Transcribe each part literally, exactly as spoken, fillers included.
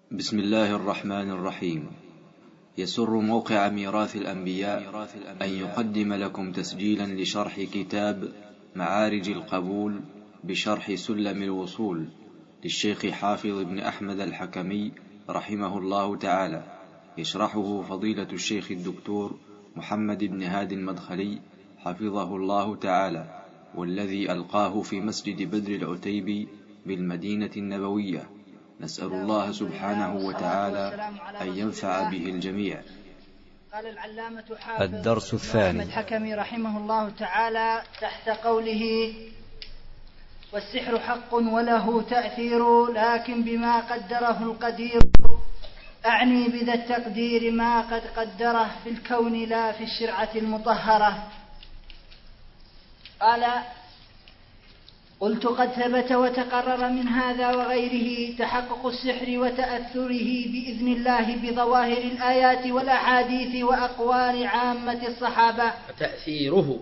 بسم الله الرحمن الرحيم. يسر موقع ميراث الأنبياء أن يقدم لكم تسجيلا لشرح كتاب معارج القبول بشرح سلم الوصول للشيخ حافظ بن أحمد الحكمي رحمه الله تعالى، يشرحه فضيلة الشيخ الدكتور محمد بن هادي المدخلي حفظه الله تعالى، والذي ألقاه في مسجد بدر العتيبي بالمدينة النبوية. نسأل الله سبحانه وتعالى أن ينفع به الجميع. قال العلامة حافظ الدرس الثاني الحكمي رحمه الله تعالى تحت قوله: والسحر حق وله تأثير لكن بما قدره القدير، أعني بذا التقدير ما قد قدره في الكون لا في الشرعة المطهرة. قال: قلت قد ثبت وتقرر من هذا وغيره تحقق السحر وتأثره بإذن الله بظواهر الآيات والأحاديث وأقوال عامة الصحابة. وتأثيره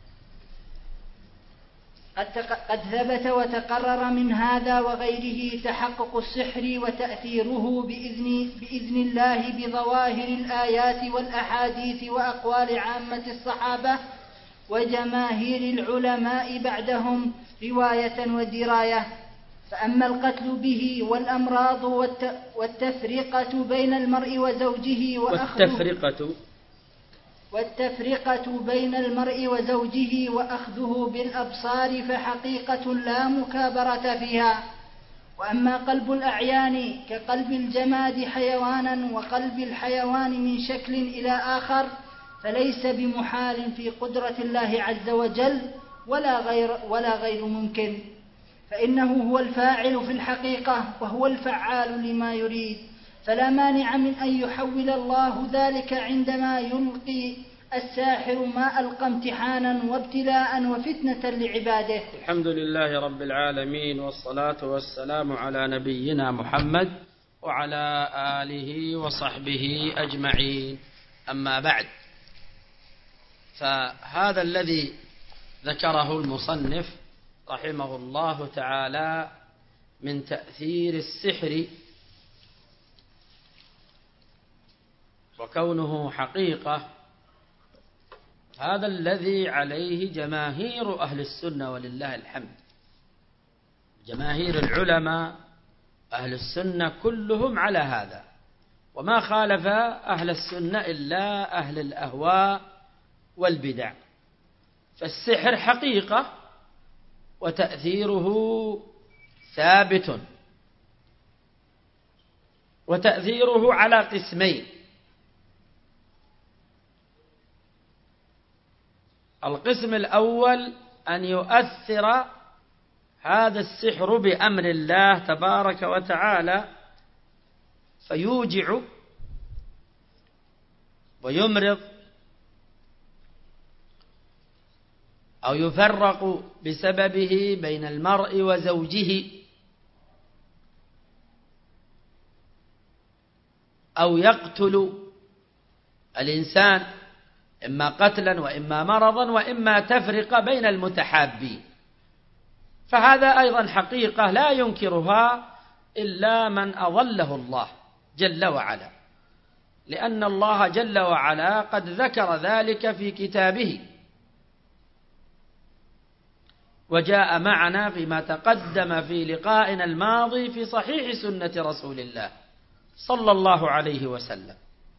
قد ثبت وتقرر من هذا وغيره تحقق السحر وتأثيره بإذن, بإذن الله بظواهر الآيات والأحاديث وأقوال عامة الصحابة وجماهير العلماء بعدهم رواية ودراية. فأما القتل به والأمراض والتفرقة بين المرء وزوجه والتفرقة والتفرقة بين المرء وزوجه وأخذه بالأبصار فحقيقة لا مكابرة فيها. وأما قلب الأعيان كقلب الجماد حيوانا وقلب الحيوان من شكل إلى آخر فليس بمحال في قدرة الله عز وجل ولا غير, ولا غير ممكن، فإنه هو الفاعل في الحقيقة وهو الفعال لما يريد، فلا مانع من أن يحول الله ذلك عندما يلقي الساحر ما ألقى امتحانا وابتلاء وفتنة لعباده. الحمد لله رب العالمين، والصلاة والسلام على نبينا محمد وعلى آله وصحبه أجمعين. أما بعد، فهذا الذي ذكره المصنف رحمه الله تعالى من تأثير السحر وكونه حقيقة، هذا الذي عليه جماهير أهل السنة ولله الحمد. جماهير العلماء أهل السنة كلهم على هذا، وما خالف أهل السنة إلا أهل الأهواء والبدع. فالسحر حقيقة وتأثيره ثابت، وتأثيره على قسمين: القسم الأول أن يؤثر هذا السحر بأمر الله تبارك وتعالى فيوجع ويمرض أو يفرق بسببه بين المرء وزوجه، أو يقتل الإنسان إما قتلا وإما مرضا وإما تفرق بين المتحابين. فهذا أيضا حقيقة لا ينكرها إلا من أضله الله جل وعلا، لأن الله جل وعلا قد ذكر ذلك في كتابه، وجاء معنا فيما تقدم في لقائنا الماضي في صحيح سنة رسول الله صلى الله عليه وسلم.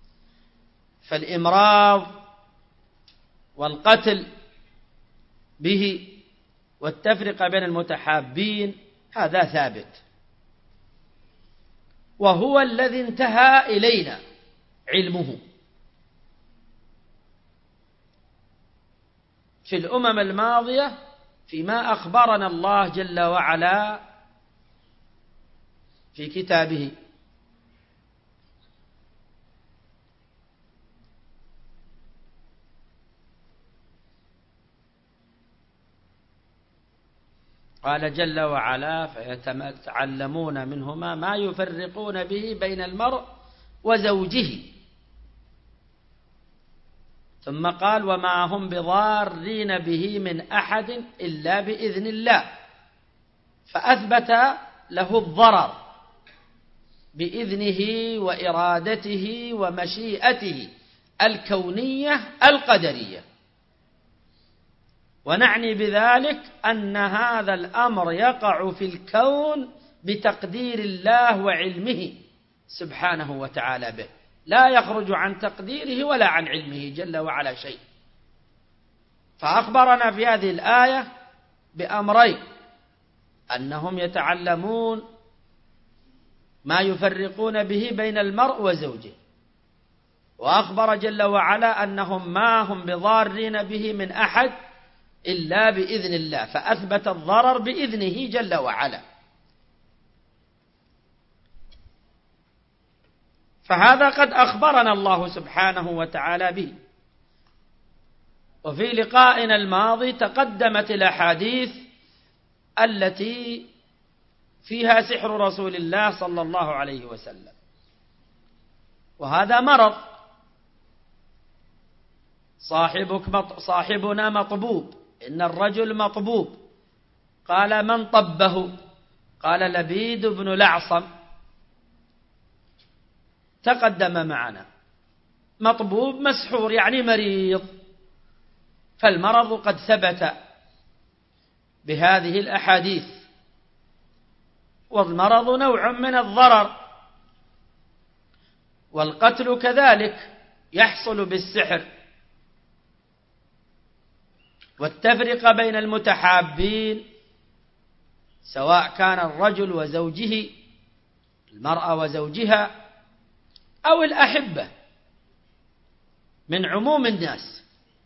فالإمراض والقتل به والتفرقة بين المتحابين هذا ثابت، وهو الذي انتهى إلينا علمه في الأمم الماضية فيما أخبرنا الله جل وعلا في كتابه. قال جل وعلا: فيتعلمون منهما ما يفرقون به بين المرء وزوجه. ثم قال: وما هم بضارين به من أحد إلا بإذن الله. فأثبت له الضرر بإذنه وإرادته ومشيئته الكونية القدرية. ونعني بذلك أن هذا الأمر يقع في الكون بتقدير الله وعلمه سبحانه وتعالى به، لا يخرج عن تقديره ولا عن علمه جل وعلا شيء. فأخبرنا في هذه الآية بأمرين: أنهم يتعلمون ما يفرقون به بين المرء وزوجه، وأخبر جل وعلا أنهم ما هم بضارين به من أحد إلا بإذن الله، فأثبت الضرر بإذنه جل وعلا. فهذا قد أخبرنا الله سبحانه وتعالى به. وفي لقائنا الماضي تقدمت الأحاديث التي فيها سحر رسول الله صلى الله عليه وسلم، وهذا مرض. صاحبك صاحبنا مطبوب، إن الرجل مطبوب. قال: من طبه؟ قال: لبيد بن الأعصم. تقدم معنا مطبوب مسحور يعني مريض، فالمرض قد ثبت بهذه الأحاديث، والمرض نوع من الضرر، والقتل كذلك يحصل بالسحر. والتفرقة بين المتحابين سواء كان الرجل وزوجه، المرأة وزوجها، أو الأحبة من عموم الناس،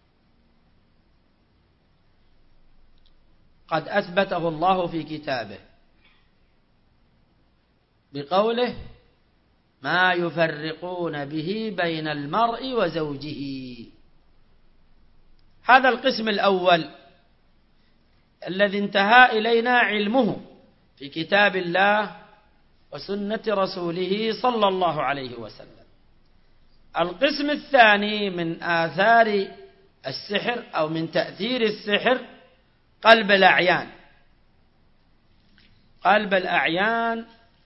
قد أثبته الله في كتابه بقوله: ما يفرقون به بين المرء وزوجه. هذا القسم الأول الذي انتهى إلينا علمه في كتاب الله وسنة رسوله صلى الله عليه وسلم. القسم الثاني من آثار السحر أو من تأثير السحر قلب الأعيان. قلب الأعيان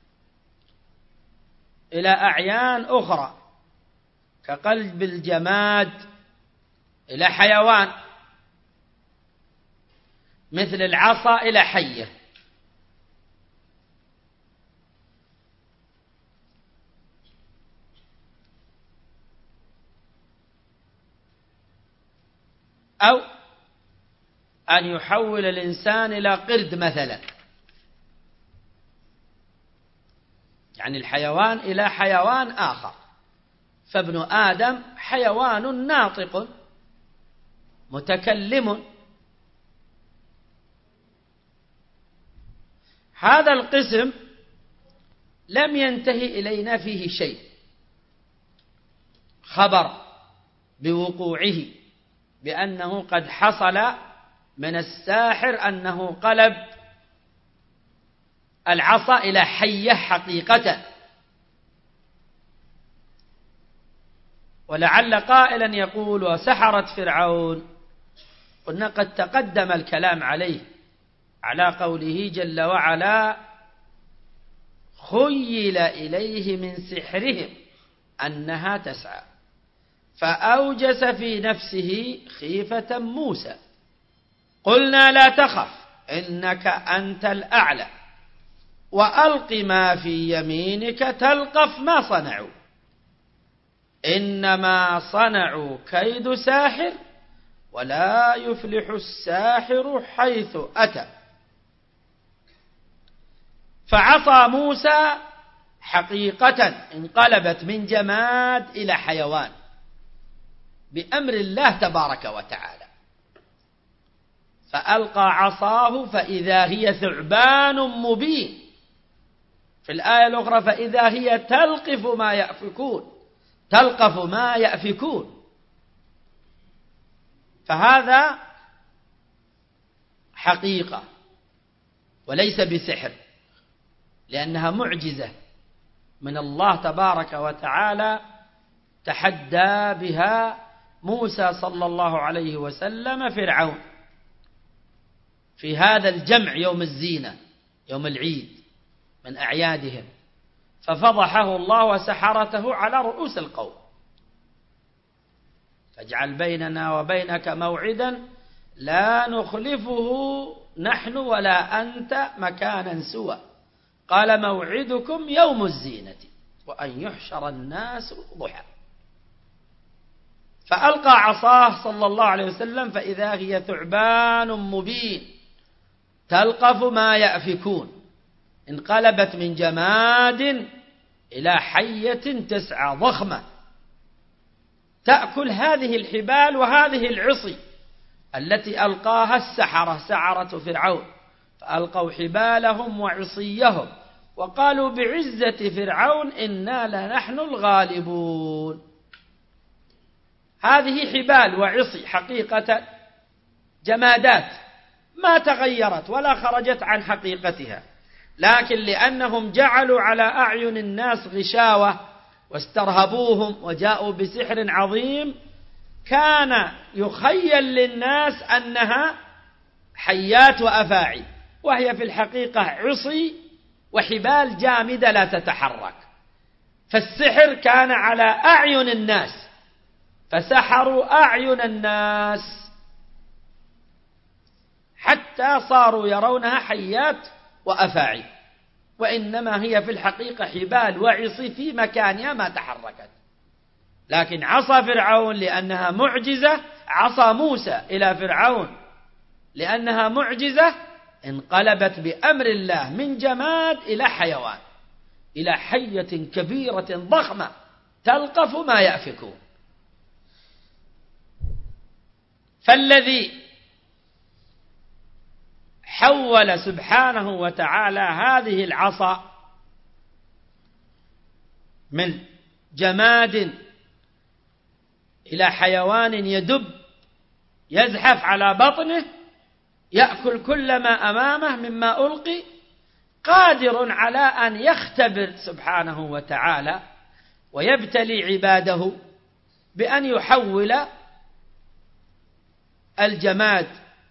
إلى أعيان أخرى، كقلب الجماد إلى حيوان، مثل العصا إلى حية. أو أن يحول الإنسان إلى قرد مثلا، يعني الحيوان إلى حيوان آخر. فابن آدم حيوان ناطق متكلم. هذا القسم لم ينتهي إلينا فيه شيء، خبر بوقوعه، بأنه قد حصل من الساحر أنه قلب العصا إلى حية حقيقة. ولعل قائلا يقول: وسحرة فرعون. قلنا قد تقدم الكلام عليه على قوله جل وعلا: خيل إليه من سحرهم أنها تسعى فأوجس في نفسه خيفة موسى قلنا لا تخف إنك أنت الأعلى وألق ما في يمينك تلقف ما صنعوا إنما صنعوا كيد ساحر ولا يفلح الساحر حيث أتى. فعصى موسى حقيقة انقلبت من جماد إلى حيوان بأمر الله تبارك وتعالى، فألقى عصاه فإذا هي ثعبان مبين. في الآية الأخرى فإذا هي تلقف ما يأفكون تلقف ما يأفكون. فهذا حقيقة وليس بسحر، لأنها معجزة من الله تبارك وتعالى تحدى بها موسى صلى الله عليه وسلم فرعون في هذا الجمع يوم الزينة يوم العيد من أعيادهم. ففضحه الله وسحرته على رؤوس القوم. فاجعل بيننا وبينك موعدا لا نخلفه نحن ولا أنت مكانا سوى. قال موعدكم يوم الزينة وأن يحشر الناس ضحى. فألقى عصاه صلى الله عليه وسلم فإذا هي ثعبان مبين تلقف ما يأفكون، انقلبت من جماد إلى حية تسعى ضخمة تأكل هذه الحبال وهذه العصي التي ألقاها السحرة سحرة فرعون، فألقوا حبالهم وعصيهم وقالوا بعزة فرعون إنا لنحن الغالبون. هذه حبال وعصي حقيقة جمادات ما تغيرت ولا خرجت عن حقيقتها، لكن لأنهم جعلوا على أعين الناس غشاوة واسترهبوهم وجاءوا بسحر عظيم كان يخيل للناس أنها حيات وأفاعي، وهي في الحقيقة عصي وحبال جامدة لا تتحرك. فالسحر كان على أعين الناس فسحروا أعين الناس حتى صاروا يرونها حيات وأفاعي، وإنما هي في الحقيقة حبال وعصي في مكانها ما تحركت. لكن عصا فرعون لأنها معجزة، عصا موسى إلى فرعون لأنها معجزة، انقلبت بأمر الله من جماد إلى حيوان، إلى حية كبيرة ضخمة تلقف ما يأفكون. فالذي حول سبحانه وتعالى هذه العصا من جماد إلى حيوان يدب يزحف على بطنه يأكل كل ما أمامه مما ألقي، قادر على أن يختبر سبحانه وتعالى ويبتلي عباده بأن يحول الجماد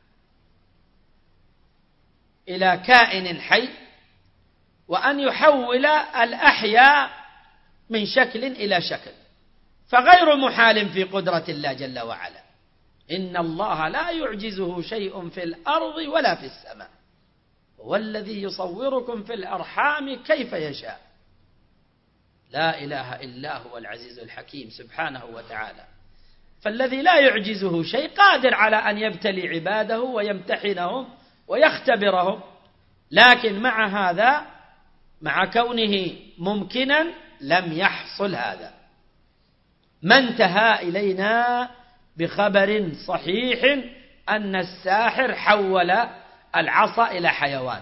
إلى كائن حي، وأن يحول الأحياء من شكل إلى شكل، فغير محال في قدرة الله جل وعلا. إن الله لا يعجزه شيء في الأرض ولا في السماء، هو الذي يصوركم في الأرحام كيف يشاء. لا إله إلا هو العزيز الحكيم سبحانه وتعالى. فالذي لا يعجزه شيء قادر على أن يبتلي عباده ويمتحنهم ويختبرهم، لكن مع هذا مع كونه ممكنا لم يحصل هذا. ما انتهى إلينا بخبر صحيح أن الساحر حول العصا إلى حيوان،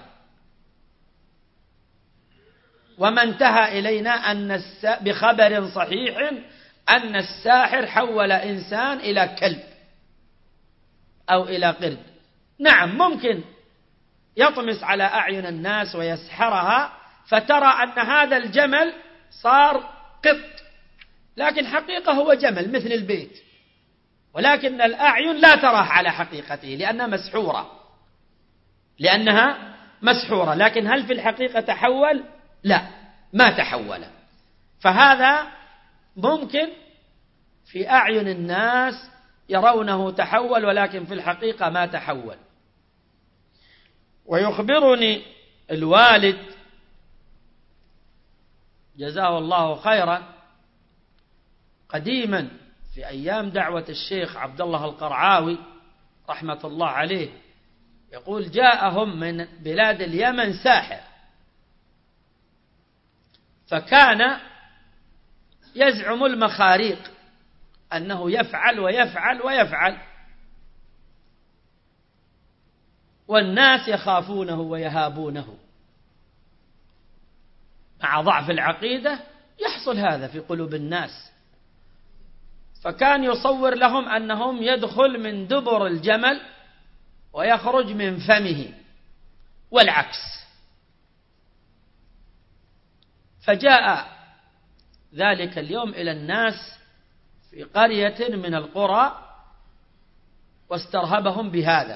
وما انتهى إلينا أن الس... بخبر صحيح أن الساحر حول إنسان إلى كلب أو إلى قرد. نعم ممكن يطمس على أعين الناس ويسحرها فترى أن هذا الجمل صار قط، لكن حقيقة هو جمل مثل البيت، ولكن الأعين لا تراه على حقيقته لأنها مسحورة لأنها مسحورة لكن هل في الحقيقة تحول؟ لا، ما تحول. فهذا ممكن في أعين الناس يرونه تحول، ولكن في الحقيقة ما تحول. ويخبرني الوالد جزاه الله خيرا قديما في أيام دعوة الشيخ عبد الله القرعاوي رحمة الله عليه، يقول جاءهم من بلاد اليمن ساحر، فكان يزعم المخاريق أنه يفعل ويفعل ويفعل، والناس يخافونه ويهابونه. مع ضعف العقيدة يحصل هذا في قلوب الناس، فكان يصور لهم أنهم يدخل من دبر الجمل ويخرج من فمه والعكس. فجاء ذلك اليوم إلى الناس في قرية من القرى واسترهبهم بهذا،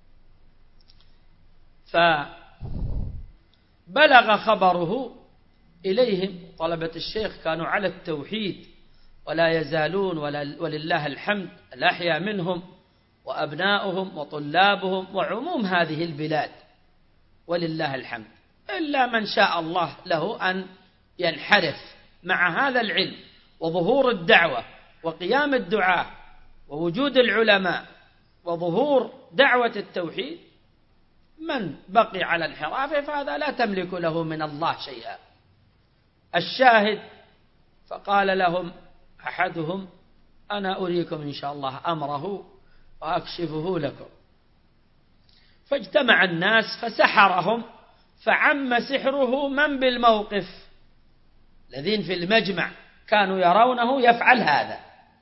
فبلغ خبره إليهم. طلبة الشيخ كانوا على التوحيد ولا يزالون، ولله الحمد الأحياء منهم وأبناؤهم وطلابهم وعموم هذه البلاد ولله الحمد، إلا من شاء الله له أن ينحرف. مع هذا العلم وظهور الدعوة وقيام الدعاة ووجود العلماء وظهور دعوة التوحيد، من بقي على انحرافه فهذا لا تملك له من الله شيئا. الشاهد فقال لهم أحدهم: أنا أريكم إن شاء الله أمره وأكشفه لكم. فاجتمع الناس فسحرهم، فعم سحره من بالموقف. الذين في المجمع كانوا يرونه يفعل هذا.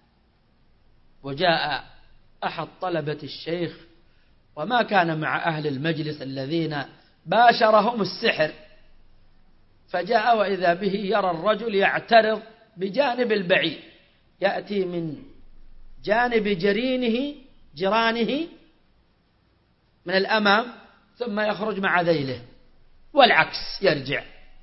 وجاء أحد طلبة الشيخ وما كان مع أهل المجلس الذين باشرهم السحر، فجاء وإذا به يرى الرجل يعترض بجانب البعيد، يأتي من جانب جرينه جرانه من الأمام ثم يخرج مع ذيله، والعكس يرجع.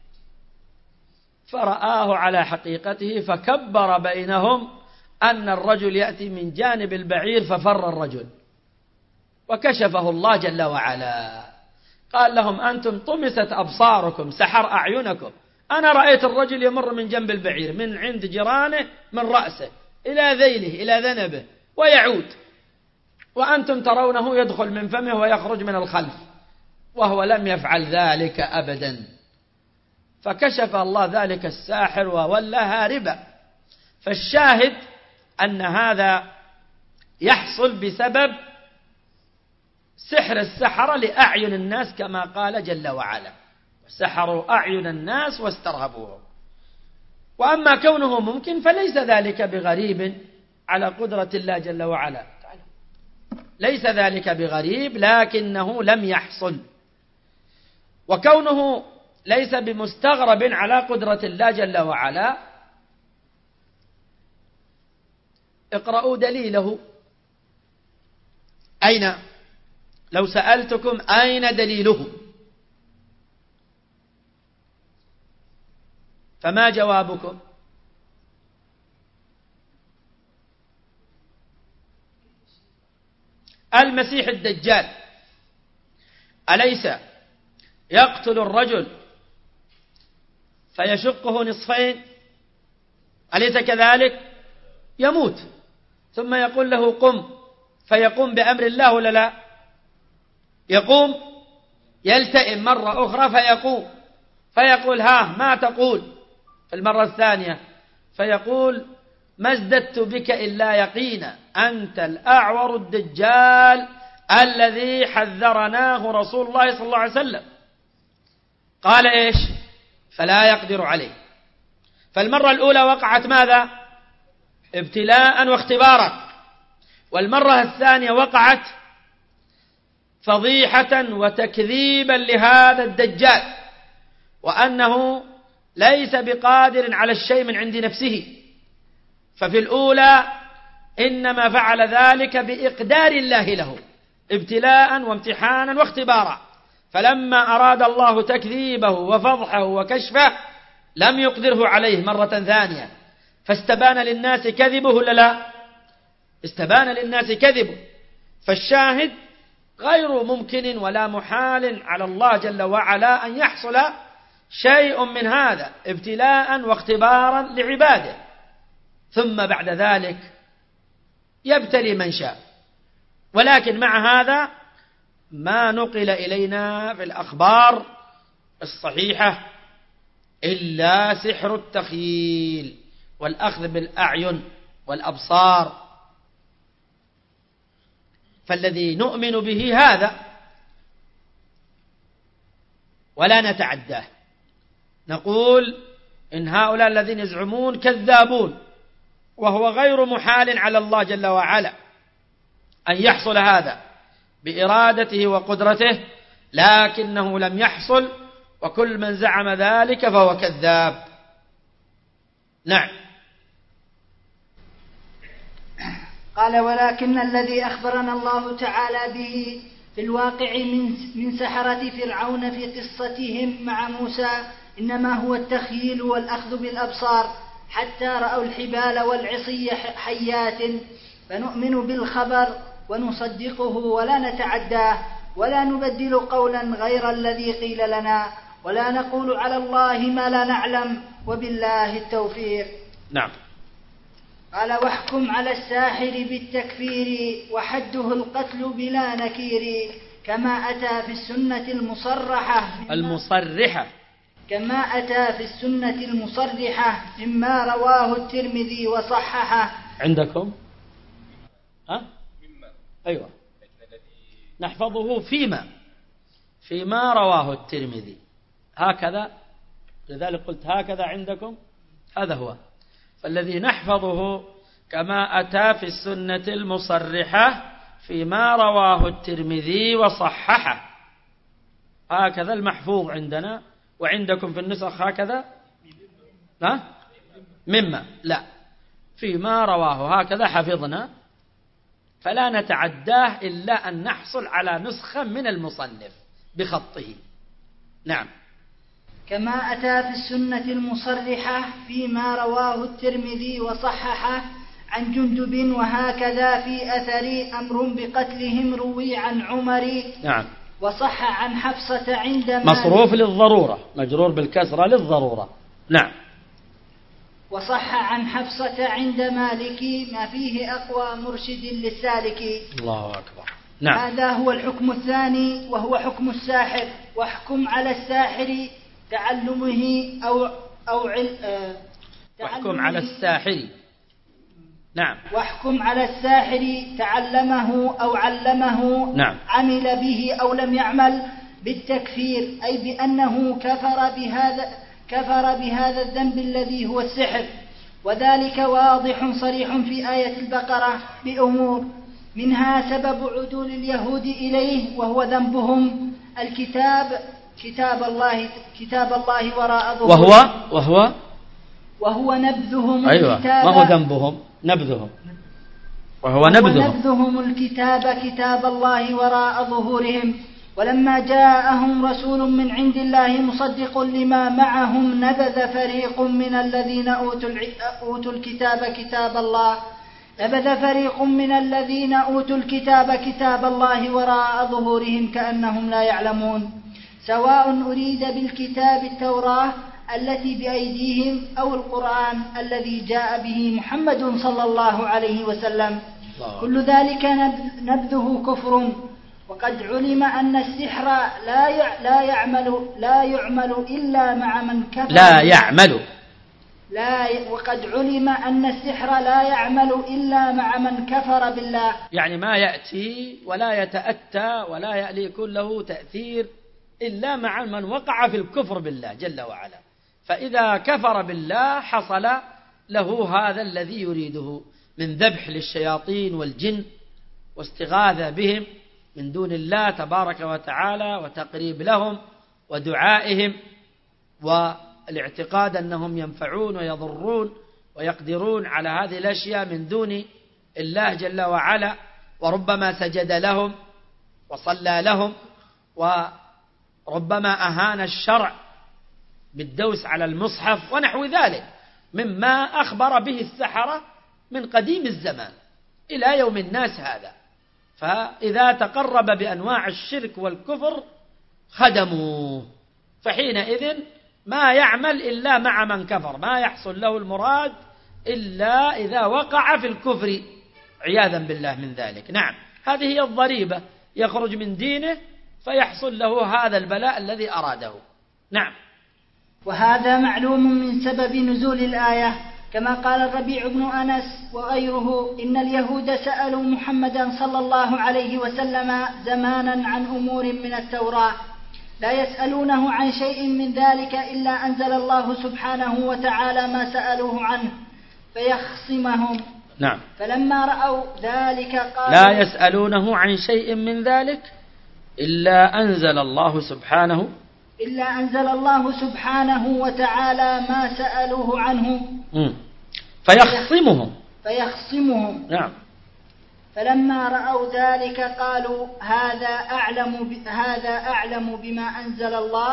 فرآه على حقيقته فكبر بينهم أن الرجل يأتي من جانب البعير، ففر الرجل وكشفه الله جل وعلا. قال لهم: أنتم طمست أبصاركم، سحر أعينكم. أنا رأيت الرجل يمر من جنب البعير من عند جيرانه من رأسه إلى ذيله إلى ذنبه ويعود، وأنتم ترونه يدخل من فمه ويخرج من الخلف، وهو لم يفعل ذلك أبدا. فكشف الله ذلك الساحر وولى هاربا. فالشاهد أن هذا يحصل بسبب سحر السحرة لأعين الناس، كما قال جل وعلا: سحروا أعين الناس واسترهبوهم. وأما كونه ممكن فليس ذلك بغريب على قدرة الله جل وعلا، ليس ذلك بغريب، لكنه لم يحصل. وكونه ليس بمستغرب على قدرة الله جل وعلا، اقرأوا دليله. أين؟ لو سألتكم أين دليله فما جوابكم؟ المسيح الدجال أليس يقتل الرجل فيشقه نصفين؟ أليس كذلك؟ يموت ثم يقول له قم، فيقوم بأمر الله ولا لا؟ يقوم، يلتئم مرة أخرى فيقوم، فيقول ها ما تقول في المرة الثانية؟ فيقول ما ازددت بك إلا يقينا، أنت الأعور الدجال الذي حذرناه رسول الله صلى الله عليه وسلم. قال إيش؟ فلا يقدر عليه. فالمرة الأولى وقعت ماذا؟ ابتلاء واختبارا، والمرة الثانية وقعت فضيحة وتكذيبا لهذا الدجال، وأنه ليس بقادر على الشيء من عند نفسه. ففي الأولى إنما فعل ذلك بإقدار الله له، ابتلاء وامتحانا واختبارا، فلما أراد الله تكذيبه وفضحه وكشفه لم يقدره عليه مرة ثانية، فاستبان للناس كذبه ولا لا؟ استبان للناس كذبه. فالشاهد غير ممكن ولا محال على الله جل وعلا أن يحصل شيء من هذا ابتلاء واختبارا لعباده، ثم بعد ذلك يبتلي من شاء. ولكن مع هذا ما نقل إلينا في الأخبار الصحيحة إلا سحر التخيل والأخذ بالأعين والأبصار. فالذي نؤمن به هذا ولا نتعداه، نقول إن هؤلاء الذين يزعمون كذابون، وهو غير محال على الله جل وعلا أن يحصل هذا بإرادته وقدرته، لكنه لم يحصل، وكل من زعم ذلك فهو كذاب. نعم. قال ولكن الذي أخبرنا الله تعالى به في الواقع من من سحرة فرعون في قصتهم مع موسى إنما هو التخييل والأخذ بالأبصار، حتى رأوا الحبال والعصي حيات، فنؤمن بالخبر ونصدقه ولا نتعداه، ولا نبدل قولا غير الذي قيل لنا، ولا نقول على الله ما لا نعلم، وبالله التوفيق. نعم. قال: واحكم على الساحر بالتكفير، وحده القتل بلا نكير، كما أتى في السنة المصرحة المصرحة كما أتى في السنة المصرحة مما رواه الترمذي وصححه. عندكم؟ ها؟ أيوة، نحفظه فيما فيما رواه الترمذي، هكذا، لذلك قلت هكذا عندكم، هذا هو. فالذي نحفظه كما أتى في السنة المصرحة فيما رواه الترمذي وصححه، هكذا المحفوظ عندنا. وعندكم في النسخ هكذا؟ ها؟ مما لا، فيما رواه، هكذا حفظنا، فلا نتعداه إلا أن نحصل على نسخة من المصنف بخطه. نعم. كما أتى في السنة المصرحة فيما رواه الترمذي وصححه عن جندب، وهكذا في أثر أمر بقتلهم روي عن عمر. نعم. وصح عن حفصة عند مالك، مصروف للضرورة، مجرور بالكسرة للضرورة. نعم. وصح عن حفصة عند مالك ما فيه أقوى مرشد للسالك. الله أكبر. نعم. هذا هو الحكم الثاني، وهو حكم الساحر. واحكم على الساحر تعلمه أو أو عل... آه... واحكم على الساحر. نعم. واحكم على الساحر تعلمه أو علمه. نعم. عمل به أو لم يعمل بالتكفير، أي بأنه كفر بهذا كفر بهذا الذنب الذي هو السحر. وذلك واضح صريح في آية البقرة بأمور، منها سبب عدول اليهود إليه وهو ذنبهم الكتاب كتاب الله كتاب الله وراء ظهورهم، وهو وهو وهو نبذهم أيوة. الكتاب. ما هو ذنبهم؟ نبذهم. وهو نبذهم. نبذهم الكتاب كتاب الله وراء ظهورهم. ولما جاءهم رسول من عند الله مصدق لما معهم نبذ فريق من الذين أوتوا الكتاب كتاب الله نبذ فريق من الذين أوتوا الكتاب كتاب الله وراء ظهورهم كأنهم لا يعلمون، سواء أريد بالكتاب التوراة التي بأيديهم أو القرآن الذي جاء به محمد صلى الله عليه وسلم. كل ذلك نبذه كفر. وقد علم أن السحر لا لا يعمل لا يعمل إلا مع من كفر لا يعمل لا وقد علم أن السحر لا يعمل إلا مع من كفر بالله، يعني ما يأتي ولا يتأتى ولا يكون له تأثير إلا مع من وقع في الكفر بالله جل وعلا. فإذا كفر بالله حصل له هذا الذي يريده من ذبح للشياطين والجن واستغاثة بهم من دون الله تبارك وتعالى، وتقريب لهم ودعائهم، والاعتقاد أنهم ينفعون ويضرون ويقدرون على هذه الأشياء من دون الله جل وعلا. وربما سجد لهم وصلى لهم، وربما أهان الشرع بالدوس على المصحف ونحو ذلك مما أخبر به السحرة من قديم الزمان إلى يوم الناس هذا. فإذا تقرب بأنواع الشرك والكفر خدموه، فحينئذ ما يعمل إلا مع من كفر، ما يحصل له المراد إلا إذا وقع في الكفر عياذا بالله من ذلك. نعم، هذه هي الضريبة، يخرج من دينه فيحصل له هذا البلاء الذي أراده. نعم. وهذا معلوم من سبب نزول الآية، كما قال الربيع بن أنس وغيره إن اليهود سألوا محمدا صلى الله عليه وسلم زمانا عن أمور من التوراة لا يسألونه عن شيء من ذلك إلا أنزل الله سبحانه وتعالى ما سألوه عنه فيخصمهم. نعم. فلما رأوا ذلك قالوا لا يسألونه عن شيء من ذلك إلا أنزل الله سبحانه إلا أنزل الله سبحانه وتعالى ما سألوه عنه م. فيخصمهم فيخصمهم. نعم. فلما رأوا ذلك قالوا هذا أعلم ب... هذا أعلم بما أنزل الله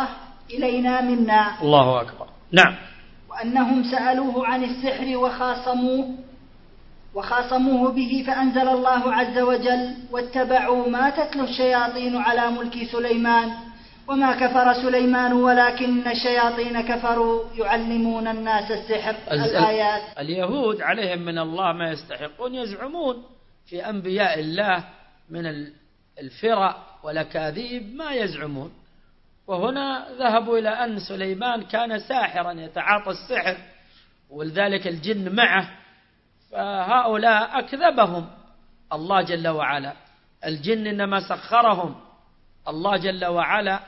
إلينا منا. الله أكبر. نعم. وأنهم سألوه عن السحر وخاصموه وخاصموه به فأنزل الله عز وجل واتبعوا ما تتلو الشياطين على ملك سليمان وما كفر سليمان ولكن الشياطين كفروا يعلمون الناس السحر. الآيات. اليهود عليهم من الله ما يستحقون، يزعمون في أنبياء الله من الفرق والأكاذيب ما يزعمون، وهنا ذهبوا إلى أن سليمان كان ساحرا يتعاطى السحر ولذلك الجن معه، فهؤلاء أكذبهم الله جل وعلا. الجن إنما سخرهم الله جل وعلا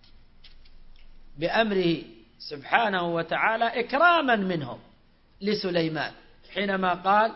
بأمره سبحانه وتعالى إكراما منهم لسليمان، حينما قال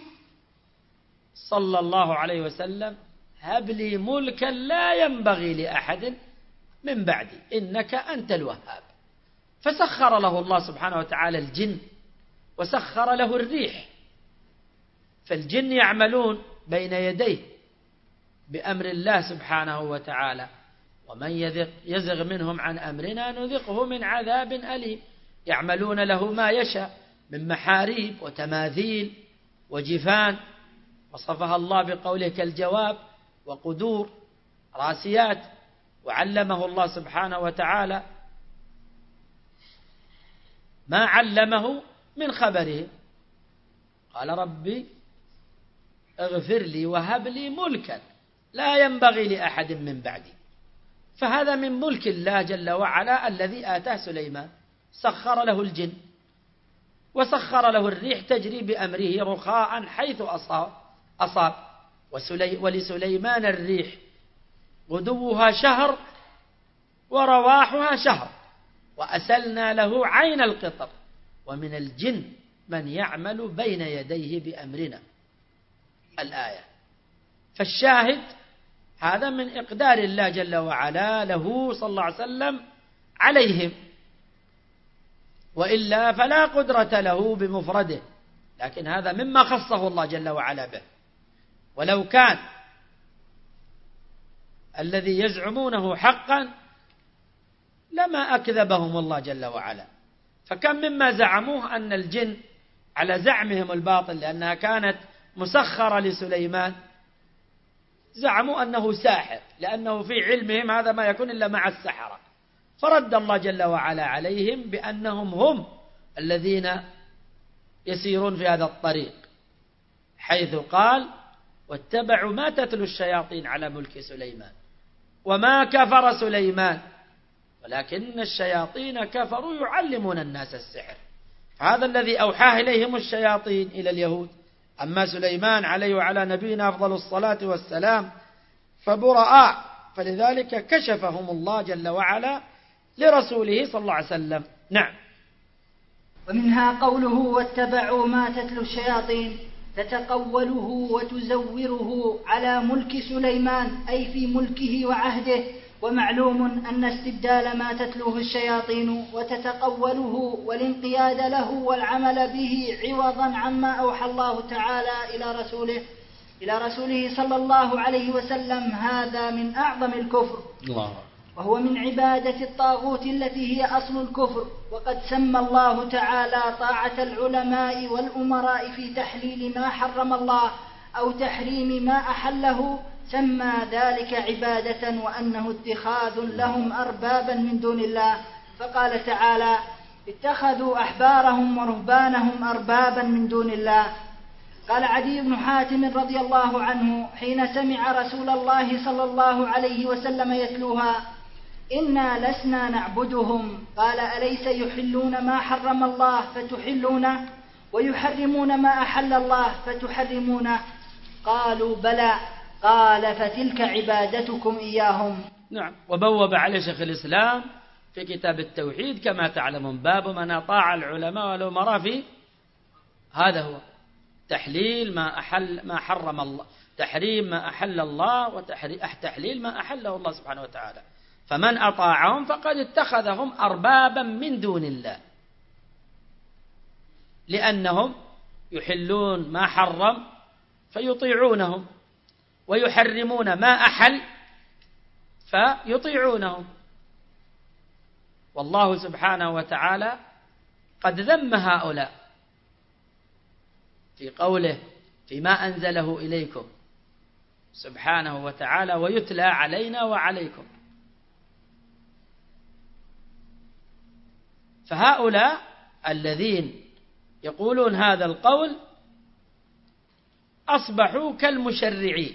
صلى الله عليه وسلم هب لي ملكا لا ينبغي لأحد من بعدي إنك أنت الوهاب، فسخر له الله سبحانه وتعالى الجن وسخر له الريح، فالجن يعملون بين يديه بأمر الله سبحانه وتعالى، ومن يزغ منهم عن أمرنا نذقه من عذاب أليم. يعملون له ما يشاء من محاريب وتماثيل وجفان، وصفها الله بقوله كالجواب وقدور راسيات، وعلمه الله سبحانه وتعالى ما علمه من خبره. قال ربي اغفر لي وهب لي ملكا لا ينبغي لأحد من بعدي، فهذا من ملك الله جل وعلا الذي آتاه سليمان. سخر له الجن وسخر له الريح تجري بأمره رخاء حيث أصاب, أصاب وسلي ولسليمان الريح غدوها شهر ورواحها شهر وأسلنا له عين القطر ومن الجن من يعمل بين يديه بأمرنا. الآية. فالشاهد هذا من إقدار الله جل وعلا له صلى الله عليه وسلم عليهم، وإلا فلا قدرة له بمفرده، لكن هذا مما خصه الله جل وعلا به. ولو كان الذي يزعمونه حقا لما أكذبهم الله جل وعلا. فكم مما زعموه أن الجن على زعمهم الباطل لأنها كانت مسخرة لسليمان، زعموا أنه ساحر لأنه في علمهم هذا ما يكون إلا مع السحرة، فرد الله جل وعلا عليهم بأنهم هم الذين يسيرون في هذا الطريق، حيث قال واتبعوا ما تتلو الشياطين على ملك سليمان وما كفر سليمان ولكن الشياطين كفروا يعلمون الناس السحر. هذا الذي أوحاه إليهم الشياطين إلى اليهود. أما سليمان عليه وعلى نبينا أفضل الصلاة والسلام فبرآء، فلذلك كشفهم الله جل وعلا لرسوله صلى الله عليه وسلم. نعم. ومنها قوله واتبعوا ما تتلو الشياطين، تتقوله وتزوره على ملك سليمان أي في ملكه وعهده. ومعلوم أن استبدال ما تتلوه الشياطين وتتقوله والانقياد له والعمل به عوضا عما أوحى الله تعالى إلى رسوله إلى رسوله صلى الله عليه وسلم هذا من أعظم الكفر، الله. وهو من عبادة الطاغوت التي هي أصل الكفر. وقد سمى الله تعالى طاعة العلماء والأمراء في تحليل ما حرم الله أو تحريم ما أحله، سمى ذلك عبادة وأنه اتخاذ لهم أربابا من دون الله. فقال تعالى اتخذوا أحبارهم ورهبانهم أربابا من دون الله. قال عدي بن حاتم رضي الله عنه حين سمع رسول الله صلى الله عليه وسلم يتلوها إنا لسنا نعبدهم، قال أليس يحلون ما حرم الله فتحلونه ويحرمون ما أحل الله فتحرمونه؟ قالوا بلى، قال فتلك عبادتكم إياهم. نعم. وبوب عليه شيخ الإسلام في كتاب التوحيد كما تعلمون باب من أطاع العلماء والأمراء في هذا هو تحليل ما أحل ما حرم الله، تحريم ما أحل الله وتحليل ما أحله الله سبحانه وتعالى. فمن أطاعهم فقد اتخذهم أربابا من دون الله، لأنهم يحلون ما حرم فيطيعونهم ويحرمون ما أحل فيطيعونهم. والله سبحانه وتعالى قد ذم هؤلاء في قوله فيما أنزله إليكم سبحانه وتعالى ويتلى علينا وعليكم. فهؤلاء الذين يقولون هذا القول أصبحوا كالمشرعين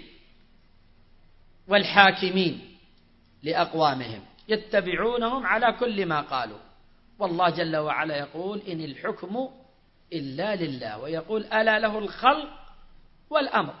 والحاكمين لأقوامهم يتبعونهم على كل ما قالوا. والله جل وعلا يقول إن الحكم إلا لله، ويقول ألا له الخلق والأمر.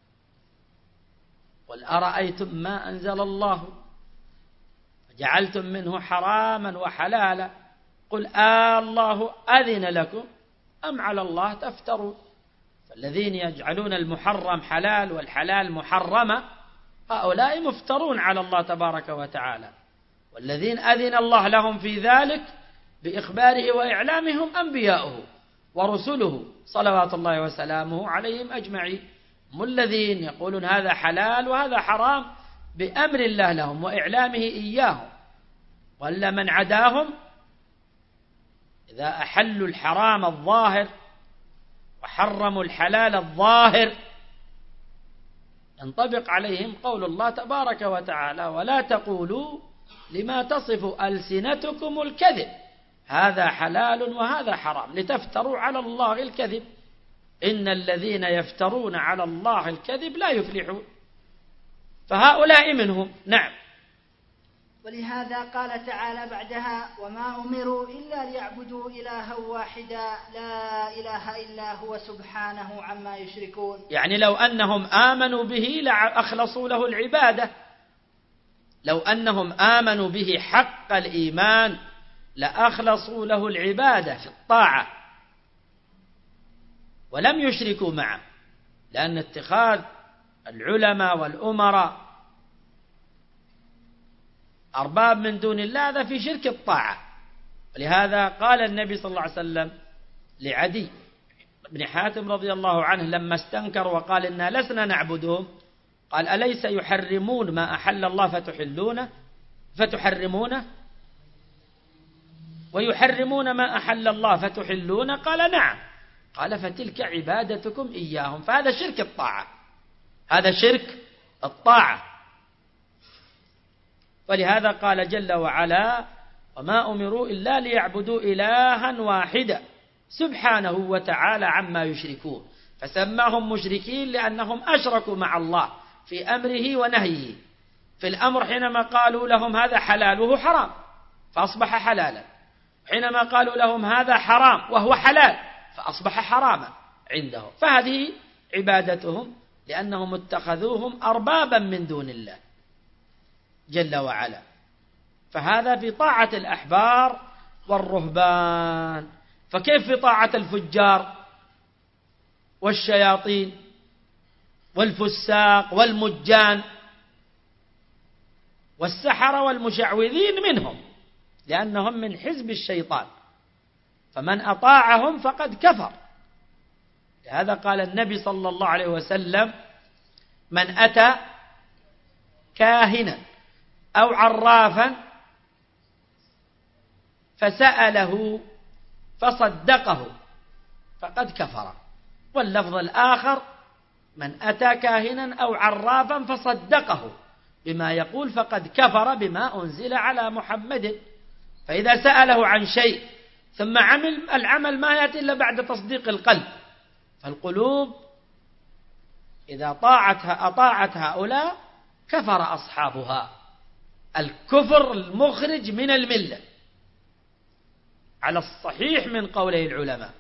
قل أرأيتم ما أنزل الله جعلتم منه حراما وحلالا قل آه الله أذن لكم أم على الله تفترون. فالذين يجعلون المحرم حلال والحلال محرمة هؤلاء مفترون على الله تبارك وتعالى، والذين أذن الله لهم في ذلك بإخباره وإعلامهم أنبياؤه ورسله صلوات الله وسلامه عليهم أجمعين. هم الذين يقولون هذا حلال وهذا حرام بأمر الله لهم وإعلامه إياهم، وإلا من عداهم إذا أحلوا الحرام الظاهر وحرموا الحلال الظاهر ينطبق عليهم قول الله تبارك وتعالى ولا تقولوا لما تصف ألسنتكم الكذب هذا حلال وهذا حرام لتفتروا على الله الكذب إن الذين يفترون على الله الكذب لا يفلحون. فهؤلاء منهم. نعم. ولهذا قال تعالى بعدها وما أمروا إلا ليعبدوا إلها واحدا لا إله إلا هو سبحانه عما يشركون. يعني لو أنهم آمنوا به لأخلصوا له العبادة، لو أنهم آمنوا به حق الإيمان لأخلصوا له العبادة في الطاعة ولم يشركوا معه، لأن اتخاذ العلماء والأمراء أرباب من دون الله هذا في شرك الطاعة. ولهذا قال النبي صلى الله عليه وسلم لعدي بن حاتم رضي الله عنه لما استنكر وقال إنا لسنا نعبدهم قال أليس يحرمون ما أحل الله فتحلونه فتحرمونه ويحرمون ما أحل الله فتحلونه قال نعم قال فتلك عبادتكم إياهم. فهذا شرك الطاعة، هذا شرك الطاعة. ولهذا قال جل وعلا وما أمروا إلا ليعبدوا إلها واحدا سبحانه وتعالى عما يشركون. فسماهم مشركين لأنهم أشركوا مع الله في أمره ونهيه. في الأمر حينما قالوا لهم هذا حلال وهو حرام فأصبح حلالا، حينما قالوا لهم هذا حرام وهو حلال فأصبح حراما عندهم. فهذه عبادتهم لأنهم اتخذوهم أربابا من دون الله جل وعلا. فهذا في طاعة الأحبار والرهبان. فكيف في طاعة الفجار والشياطين والفساق والمجان والسحرة والمشعوذين منهم، لأنهم من حزب الشيطان، فمن أطاعهم فقد كفر. لهذا قال النبي صلى الله عليه وسلم من أتى كاهنا أو عرافا فسأله فصدقه فقد كفر. واللفظ الآخر من أتى كاهنا أو عرافا فصدقه بما يقول فقد كفر بما أنزل على محمد. فإذا سأله عن شيء ثم عمل العمل ما يأتي إلا بعد تصديق القلب. فالقلوب إذا طاعتها أطاعت هؤلاء كفر أصحابها الكفر المخرج من الملة على الصحيح من قوله العلماء.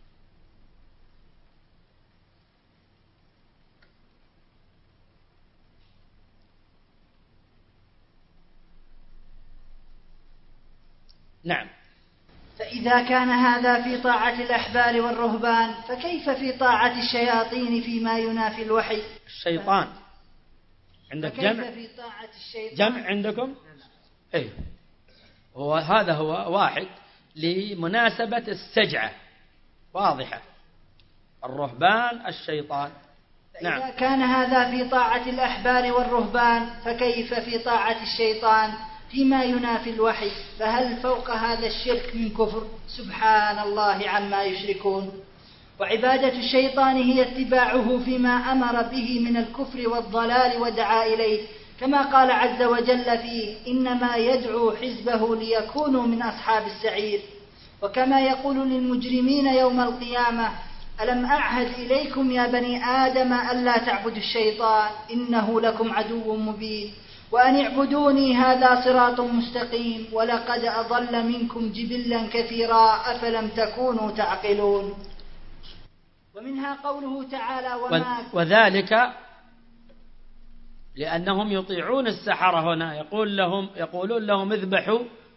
نعم. فإذا كان هذا في طاعة الأحبار والرهبان فكيف في طاعة الشياطين فيما ينافي الوحي؟ الشيطان عندك جمع في طاعة الشيطان جمع عندكم ايه هو هذا هو واحد لمناسبة السجعة واضحة. الرهبان الشيطان. نعم. إذا كان هذا في طاعة الأحبار والرهبان فكيف في طاعة الشيطان فيما ينافي الوحي، فهل فوق هذا الشرك من كفر؟ سبحان الله عما يشركون. وعبادة الشيطان هي اتباعه فيما أمر به من الكفر والضلال ودعا إليه، كما قال عز وجل فيه: إنما يدعو حزبه ليكونوا من أصحاب السعير. وكما يقول للمجرمين يوم القيامة: ألم أعهد إليكم يا بني آدم ألا تعبدوا الشيطان إنه لكم عدو مبين وأن اعبدوني هذا صراط مستقيم ولقد أضل منكم جبلا كثيرا أفلم تكونوا تعقلون. ومنها قوله تعالى: وما وذلك لأنهم يطيعون السحرة. هنا يقول لهم يقولون لهم اذبحوا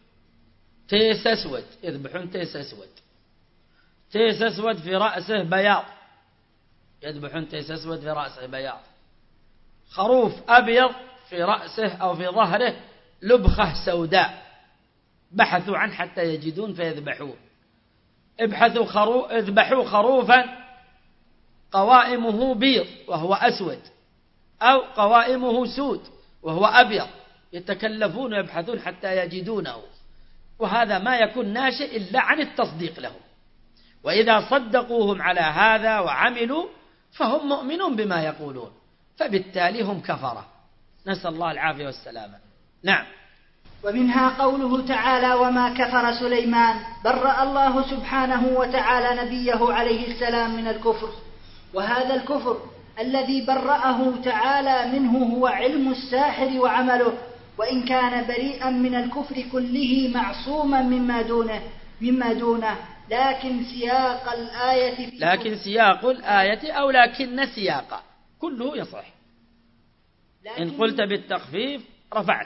تيس أسود، يذبحون تيس أسود، تيس أسود في رأسه بياض، يذبحون تيس أسود في رأسه بياض، خروف أبيض في رأسه أو في ظهره لبخة سوداء، بحثوا عنه حتى يجدون فيذبحوه. ابحثوا خرو... اذبحوا خروفا قوائمه بيض وهو أسود، أو قوائمه سود وهو أبيض، يتكلفون ويبحثون حتى يجدونه. وهذا ما يكون ناشئ إلا عن التصديق لهم، وإذا صدقوهم على هذا وعملوا فهم مؤمنون بما يقولون، فبالتالي هم كفرة، نسأل الله العافية والسلامة. نعم. ومنها قوله تعالى: وما كفر سليمان، برأ الله سبحانه وتعالى نبيه عليه السلام من الكفر، وهذا الكفر الذي برأه تعالى منه هو علم الساحر وعمله، وإن كان بريئا من الكفر كله معصوما مما دونه مما دونه لكن سياق الآية في لكن سياق الآية أو لكن سياق كله يصح. إن قلت بالتخفيف رفعت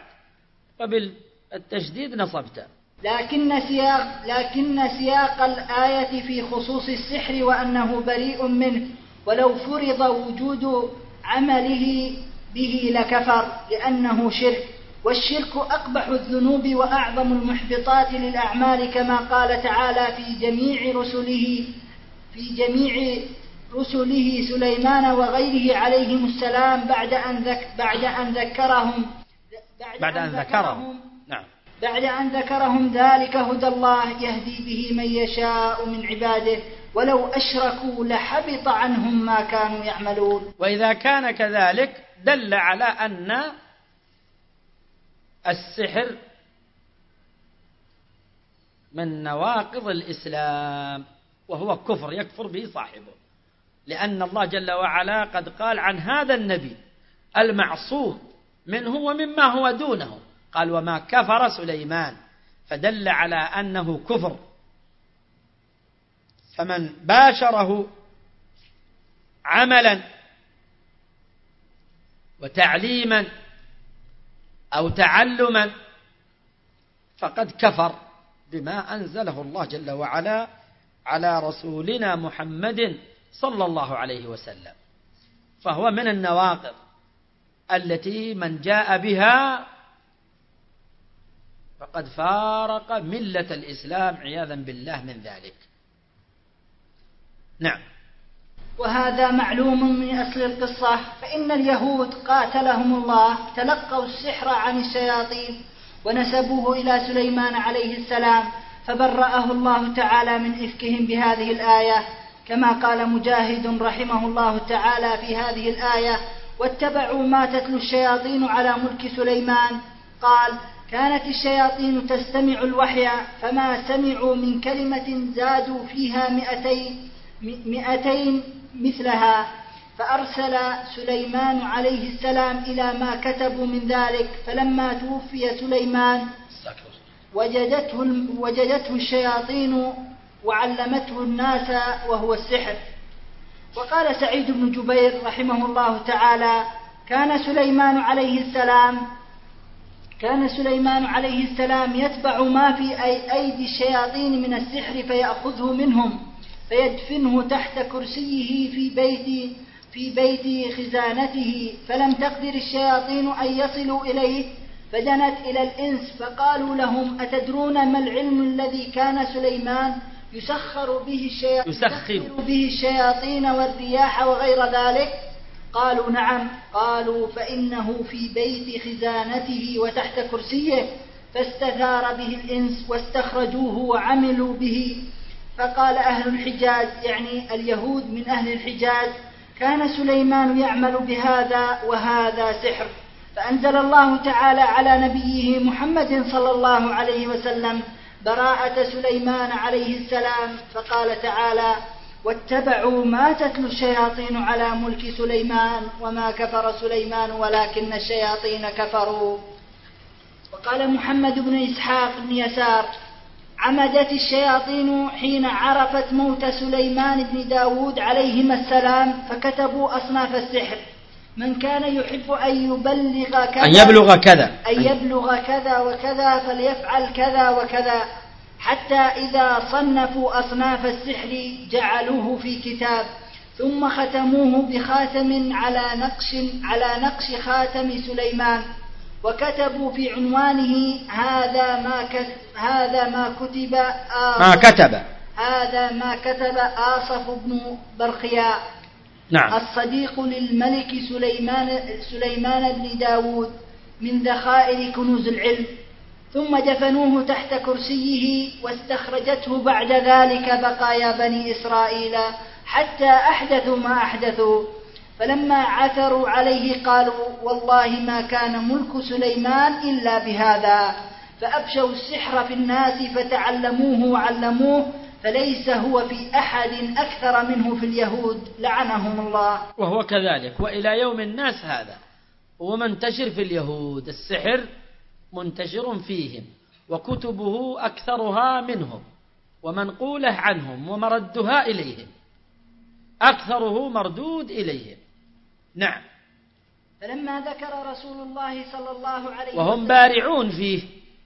وبالتشديد نصبت. لكن سياق لكن سياق الآية في خصوص السحر وأنه بريء منه، ولو فرض وجود عمله به لكفر لأنه شرك، والشرك أقبح الذنوب وأعظم المحبطات للأعمال، كما قال تعالى في جميع رسله في جميع رسله سليمان وغيره عليهم السلام بعد أن ذك بعد أن ذكرهم بعد, بعد أن ذكرهم نعم بعد أن ذكرهم ذلك هدى الله يهدي به من يشاء من عباده ولو أشركوا لحبط عنهم ما كانوا يعملون. وإذا كان كذلك دل على أن السحر من نواقض الإسلام، وهو كفر يكفر به صاحبه، لأن الله جل وعلا قد قال عن هذا النبي المعصوم منه ومما هو دونه، قال: وما كفر سليمان، فدل على أنه كفر. فمن باشره عملا وتعليما أو تعلما فقد كفر بما أنزله الله جل وعلا على رسولنا محمد صلى الله عليه وسلم، فهو من النواقض التي من جاء بها فقد فارق ملة الإسلام عياذا بالله من ذلك. نعم. وهذا معلوم من أصل القصة، فإن اليهود قاتلهم الله تلقوا السحر عن الشياطين ونسبوه إلى سليمان عليه السلام، فبرأه الله تعالى من إفكهم بهذه الآية، كما قال مجاهد رحمه الله تعالى في هذه الآية: واتبعوا ما تتلو الشياطين على ملك سليمان. قال: كانت الشياطين تستمع الوحي فما سمعوا من كلمة زادوا فيها مئتين, مئتين مثلها، فأرسل سليمان عليه السلام إلى ما كتبوا من ذلك، فلما توفي سليمان وجدته, وجدته الشياطين وعلمته الناس وهو السحر. وقال سعيد بن جبير رحمه الله تعالى: كان سليمان عليه السلام كان سليمان عليه السلام يتبع ما في أيدي الشياطين من السحر فيأخذه منهم فيدفنه تحت كرسيه في بيت في بيت خزانته، فلم تقدر الشياطين أن يصلوا إليه، فدنت إلى الإنس فقالوا لهم: أتدرون ما العلم الذي كان سليمان يسخر به الشياطين, يسخر به الشياطين والرياح وغير ذلك؟ قالوا: نعم. قالوا: فإنه في بيت خزانته وتحت كرسيه، فاستثار به الإنس واستخرجوه وعملوا به. فقال أهل الحجاز، يعني اليهود من أهل الحجاز: كان سليمان يعمل بهذا وهذا سحر. فأنزل الله تعالى على نبيه محمد صلى الله عليه وسلم براءة سليمان عليه السلام، فقال تعالى: واتبعوا ما تتلو الشياطين على ملك سليمان وما كفر سليمان ولكن الشياطين كفروا. وقال محمد بن إسحاق بن يسار: عمدت الشياطين حين عرفت موت سليمان بن داود عليهما السلام فكتبوا أصناف السحر: من كان يحب أن يبلغ كذا أن يبلغ كذا أن يبلغ كذا وكذا فليفعل كذا وكذا، حتى إذا صنفوا أصناف السحر جعلوه في كتاب، ثم ختموه بخاتم على نقش على نقش خاتم سليمان، وكتبوا في عنوانه: هذا ما كتب هذا ما كتب ما كتب هذا ما كتب آصف بن برخياء، نعم، الصديق للملك سليمان سليمان بن داود من ذخائر كنوز العلم. ثم دفنوه تحت كرسيه، واستخرجته بعد ذلك بقايا بني إسرائيل حتى أحدثوا ما أحدثوا. فلما عثروا عليه قالوا: والله ما كان ملك سليمان إلا بهذا، فأبشوا السحر في الناس فتعلموه وعلموه، فليس هو في أحد أكثر منه في اليهود لعنهم الله. وهو كذلك وإلى يوم الناس هذا ومنتشر في اليهود، السحر منتشر فيهم، وكتبه أكثرها منهم ومنقوله عنهم ومردها إليهم، أكثره مردود إليهم. نعم. فلما ذكر رسول الله صلى الله عليه وسلم وهم بارعون فيه،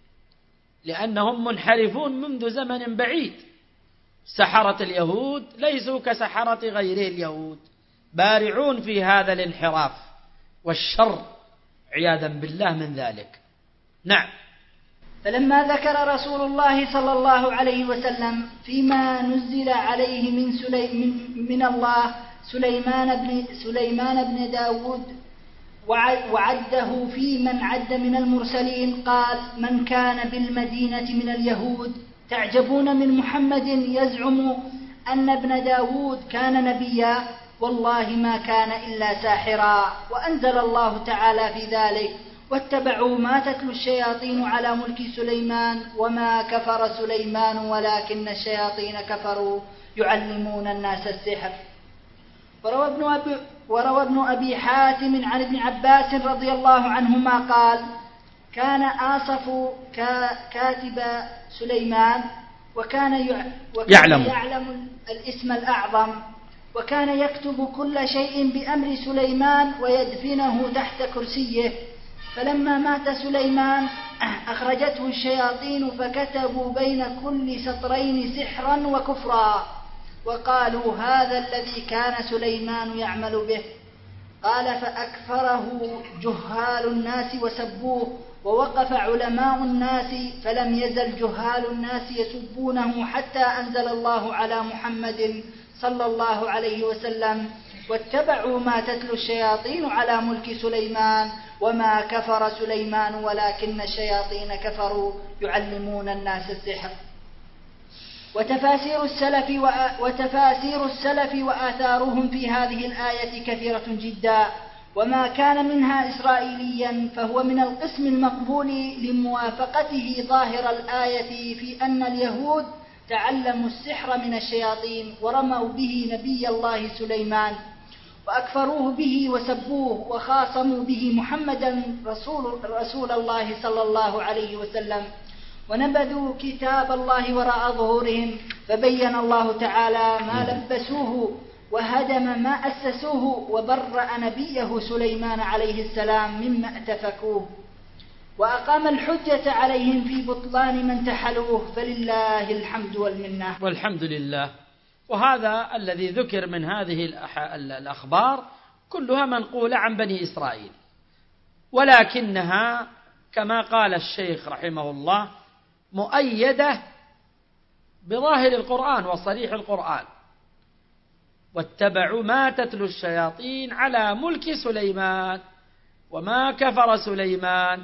لأنهم منحرفون منذ زمن بعيد. سحرة اليهود ليسوا كسحرة غيره اليهود، بارعون في هذا الانحراف والشر عياذا بالله من ذلك. نعم. فلما ذكر رسول الله صلى الله عليه وسلم فيما نزل عليه من, سلي من, من الله سليمان بن, سليمان بن داود وعده في من عد من المرسلين، قال: من كان بالمدينة من اليهود تعجبون من محمد يزعم أن ابن داود كان نبيا، والله ما كان إلا ساحرا. وأنزل الله تعالى في ذلك: واتبعوا ما تتلو الشياطين على ملك سليمان وما كفر سليمان ولكن الشياطين كفروا يعلمون الناس السحر. وروى ابن أبي, وروى ابن أبي حاتم عن ابن عباس رضي الله عنهما قال: كان آصف كاتب سليمان، وكان, وكان يعلم. يعلم الاسم الأعظم، وكان يكتب كل شيء بأمر سليمان ويدفنه تحت كرسيه. فلما مات سليمان أخرجته الشياطين فكتبوا بين كل سطرين سحرا وكفرا، وقالوا: هذا الذي كان سليمان يعمل به. قال: فأكفره جهال الناس وسبوه، ووقف علماء الناس فلم يزل جهال الناس يسبونه حتى أنزل الله على محمد صلى الله عليه وسلم: واتبعوا ما تتلو الشياطين على ملك سليمان وما كفر سليمان ولكن الشياطين كفروا يعلمون الناس السحر. وتفاسير السلف وتفاسير السلف وآثارهم في هذه الآية كثيرة جدا، وما كان منها إسرائيليا فهو من القسم المقبول لموافقته ظاهر الآية في أن اليهود تعلموا السحر من الشياطين ورموا به نبي الله سليمان، وأكفروه به وسبوه وخاصموا به محمدا رسول, رسول الله صلى الله عليه وسلم، ونبذوا كتاب الله وراء ظهورهم. فبين الله تعالى ما لبسوه وهدم ما أسسوه، وبرأ نبيه سليمان عليه السلام مما اتفكوه، وأقام الحجة عليهم في بطلان من تحلوه، فلله الحمد والمنة. والحمد لله. وهذا الذي ذكر من هذه الأخبار كلها منقولة عن بني إسرائيل، ولكنها كما قال الشيخ رحمه الله مؤيدة بظاهر القرآن وصريح القرآن: واتبعوا ما تتلو الشياطين على ملك سليمان وما كفر سليمان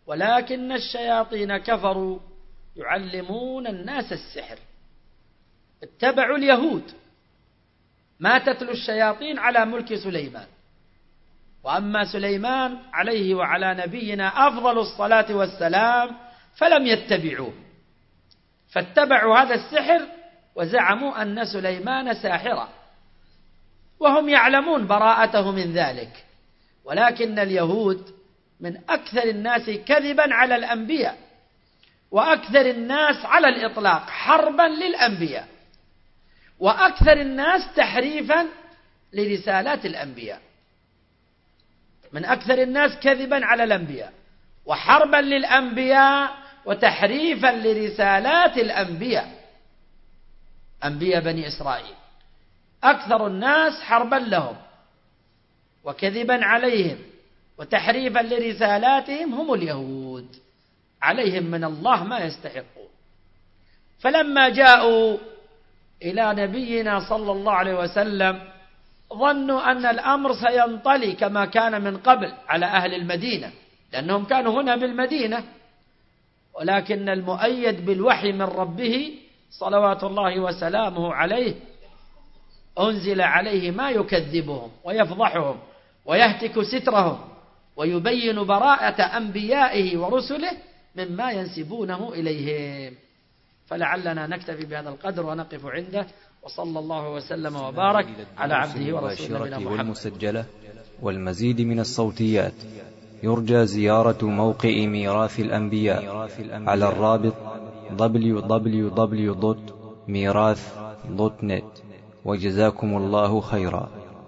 ولكن الشياطين كفروا يعلمون الناس السحر، اتبعوا اليهود، ما تتلو الشياطين على ملك سليمان. وأما سليمان عليه وعلى نبينا أفضل الصلاة والسلام فلم يتبعوه، فاتبعوا هذا السحر وزعموا أن سليمان ساحرا، وهم يعلمون براءته من ذلك. ولكن اليهود من أكثر الناس كذبا على الأنبياء، وأكثر الناس على الإطلاق حربا للأنبياء، وأكثر الناس تحريفا لرسالات الأنبياء. من أكثر الناس كذبا على الأنبياء وحربا للأنبياء وتحريفا لرسالات الأنبياء، أنبياء بني إسرائيل أكثر الناس حربا لهم وكذبا عليهم وتحريفا لرسالاتهم هم اليهود، عليهم من الله ما يستحقون. فلما جاءوا إلى نبينا صلى الله عليه وسلم ظنوا أن الأمر سينطلي كما كان من قبل على أهل المدينة، لأنهم كانوا هنا بالمدينة، ولكن المؤيد بالوحي من ربه صلوات الله وسلامه عليه أنزل عليه ما يكذبهم ويفضحهم ويهتك سترهم ويبين براءة أنبيائه ورسله مما ينسبونه إليهم. فلعلنا نكتفي بهذا القدر ونقف عنده، وصلى الله وسلم وبارك على عبده ورسوله نبينا محمد. والمسجلة والمزيد من الصوتيات يرجى زيارة موقع ميراث الأنبياء على الرابط دبليو دبليو دبليو دوت ميراث دوت نت. وجزاكم الله خيرا.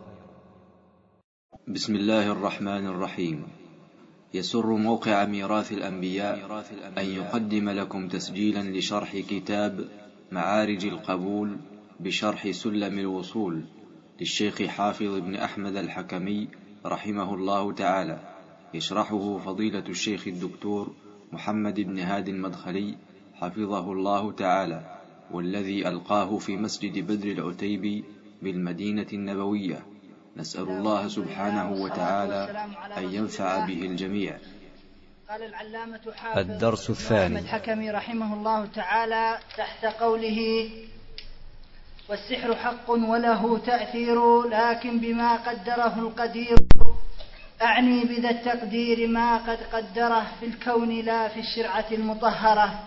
بسم الله الرحمن الرحيم. يسر موقع ميراث الأنبياء أن يقدم لكم تسجيلا لشرح كتاب معارج القبول بشرح سلم الوصول للشيخ حافظ بن أحمد الحكمي رحمه الله تعالى، يشرحه فضيلة الشيخ الدكتور محمد بن هادي المدخلي حفظه الله تعالى، والذي ألقاه في مسجد بدر العتيبي بالمدينة النبوية. نسأل الله سبحانه وتعالى أن ينفع به الجميع. قال العلامة حافظ الدرس الثاني الحكمي رحمه الله تعالى تحت قوله: والسحر حق وله تأثير لكن بما قدره القدير، أعني بذا التقدير ما قد قدره في الكون لا في الشرعة المطهرة.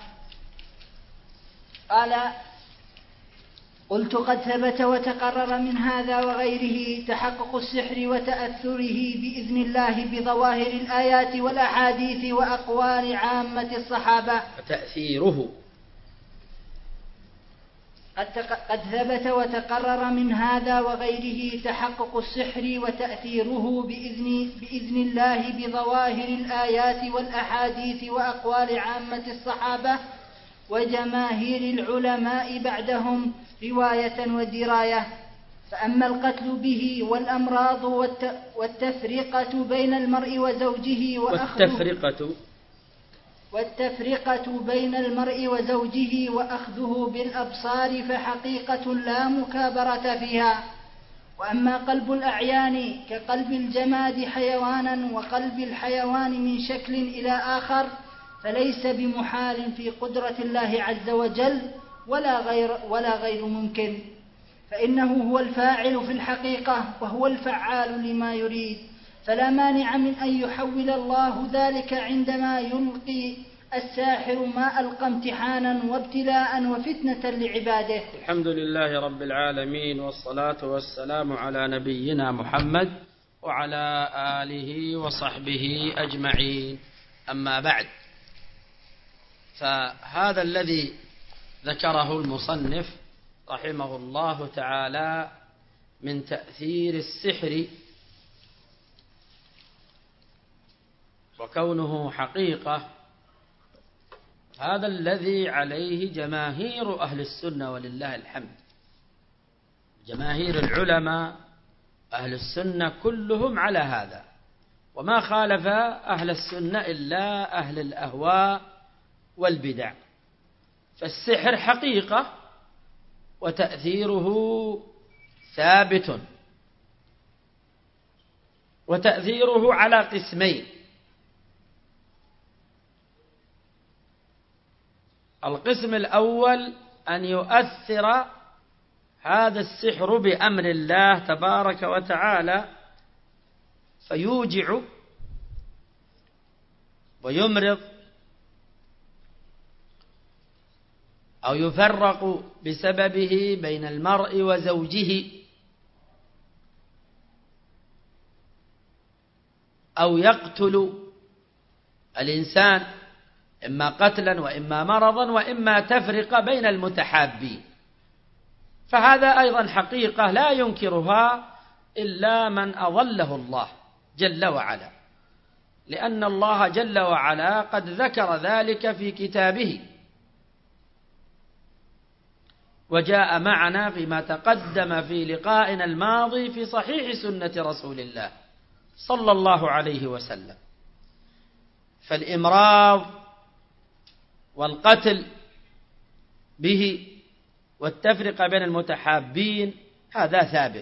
قال: قلت قد ثبت وتقرر من هذا وغيره تحقق السحر وتأثره بإذن الله بظواهر الآيات والأحاديث وأقوال عامة الصحابة. وتأثيره قد ثبت وتقرر من هذا وغيره تحقق السحر وتأثيره بإذن, بإذن الله بظواهر الآيات والأحاديث وأقوال عامة الصحابة وجماهير العلماء بعدهم رواية ودراية. فأما القتل به والأمراض والتفرقة بين المرء وزوجه والتفرقة والتفرقة بين المرء وزوجه وأخذه بالأبصار فحقيقة لا مكابرة فيها. وأما قلب الأعيان كقلب الجماد حيوانا وقلب الحيوان من شكل إلى آخر فليس بمحال في قدرة الله عز وجل ولا غير, ولا غير ممكن، فإنه هو الفاعل في الحقيقة وهو الفعال لما يريد، فلا مانع من أن يحول الله ذلك عندما يلقي الساحر ما ألقى امتحانا وابتلاء وفتنة لعباده. الحمد لله رب العالمين، والصلاة والسلام على نبينا محمد وعلى آله وصحبه أجمعين. أما بعد، فهذا الذي ذكره المصنف رحمه الله تعالى من تأثير السحر وكونه حقيقة، هذا الذي عليه جماهير أهل السنة ولله الحمد. جماهير العلماء أهل السنة كلهم على هذا، وما خالف أهل السنة إلا أهل الأهواء والبدع. فالسحر حقيقة وتأثيره ثابت، وتأثيره على قسمين: القسم الأول أن يؤثر هذا السحر بأمر الله تبارك وتعالى فيوجع ويمرض أو يفرق بسببه بين المرء وزوجه أو يقتل الإنسان إما قتلا وإما مرضا وإما تفرق بين المتحابين. فهذا أيضا حقيقة لا ينكرها إلا من أضله الله جل وعلا، لأن الله جل وعلا قد ذكر ذلك في كتابه، وجاء معنا فيما تقدم في لقائنا الماضي في صحيح سنة رسول الله صلى الله عليه وسلم. فالإمراض والقتل به والتفرقة بين المتحابين هذا ثابت،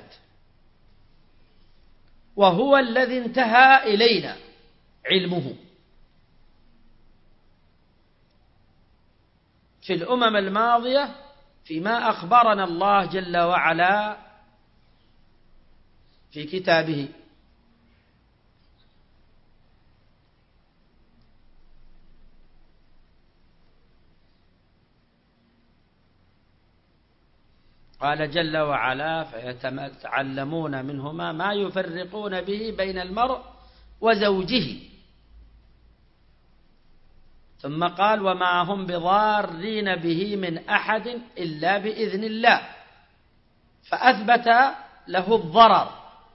وهو الذي انتهى إلينا علمه في الأمم الماضية فيما أخبرنا الله جل وعلا في كتابه. قال جل وعلا: فيتعلمون منهما ما يفرقون به بين المرء وزوجه. ثم قال: وما هم بضارين به من أحد إلا بإذن الله، فأثبت له الضرر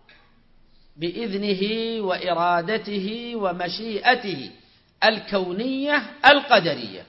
بإذنه وإرادته ومشيئته الكونية القدرية.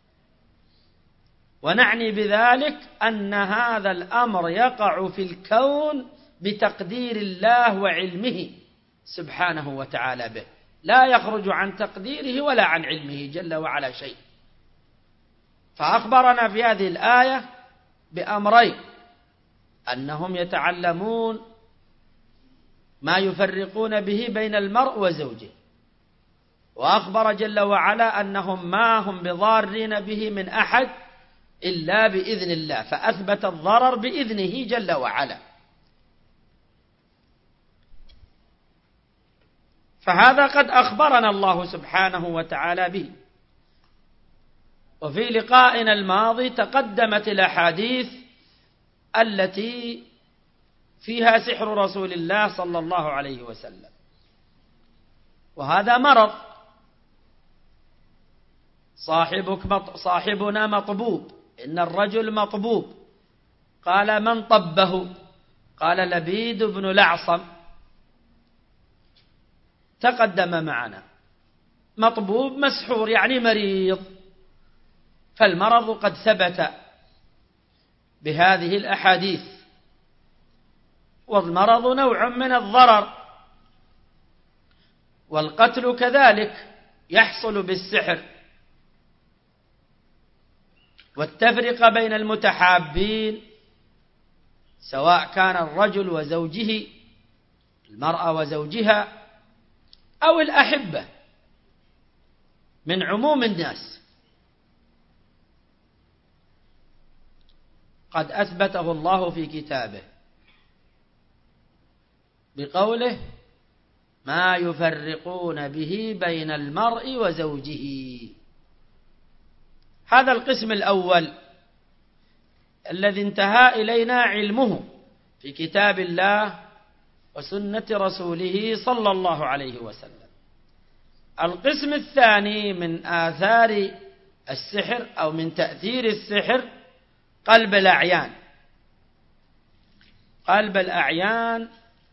ونعني بذلك أن هذا الأمر يقع في الكون بتقدير الله وعلمه سبحانه وتعالى به، لا يخرج عن تقديره ولا عن علمه جل وعلا شيء. فأخبرنا في هذه الآية بأمرين: أنهم يتعلمون ما يفرقون به بين المرء وزوجه، وأخبر جل وعلا أنهم ما هم بضارين به من أحد إلا بإذن الله، فأثبت الضرر بإذنه جل وعلا. فهذا قد أخبرنا الله سبحانه وتعالى به. وفي لقائنا الماضي تقدمت الأحاديث التي فيها سحر رسول الله صلى الله عليه وسلم، وهذا مرض. صاحبك صاحبنا مطبوب، إن الرجل مطبوب. قال: من طبه؟ قال: لبيد بن الأعصم. تقدم معنا مطبوب مسحور يعني مريض، فالمرض قد ثبت بهذه الأحاديث، والمرض نوع من الضرر، والقتل كذلك يحصل بالسحر. والتفرقة بين المتحابين سواء كان الرجل وزوجه، المرأة وزوجها، أو الأحبة من عموم الناس، قد أثبته الله في كتابه بقوله: ما يفرقون به بين المرء وزوجه. هذا القسم الأول الذي انتهى إلينا علمه في كتاب الله وسنة رسوله صلى الله عليه وسلم. القسم الثاني من آثار السحر أو من تأثير السحر قلب الأعيان. قلب الأعيان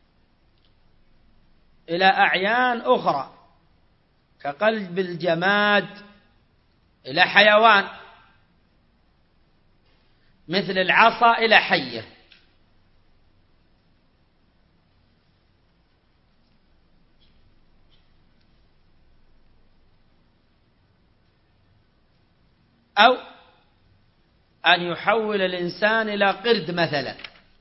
إلى أعيان أخرى، كقلب الجماد إلى حيوان، مثل العصا إلى حية. أو أن يحول الإنسان إلى قرد مثلا،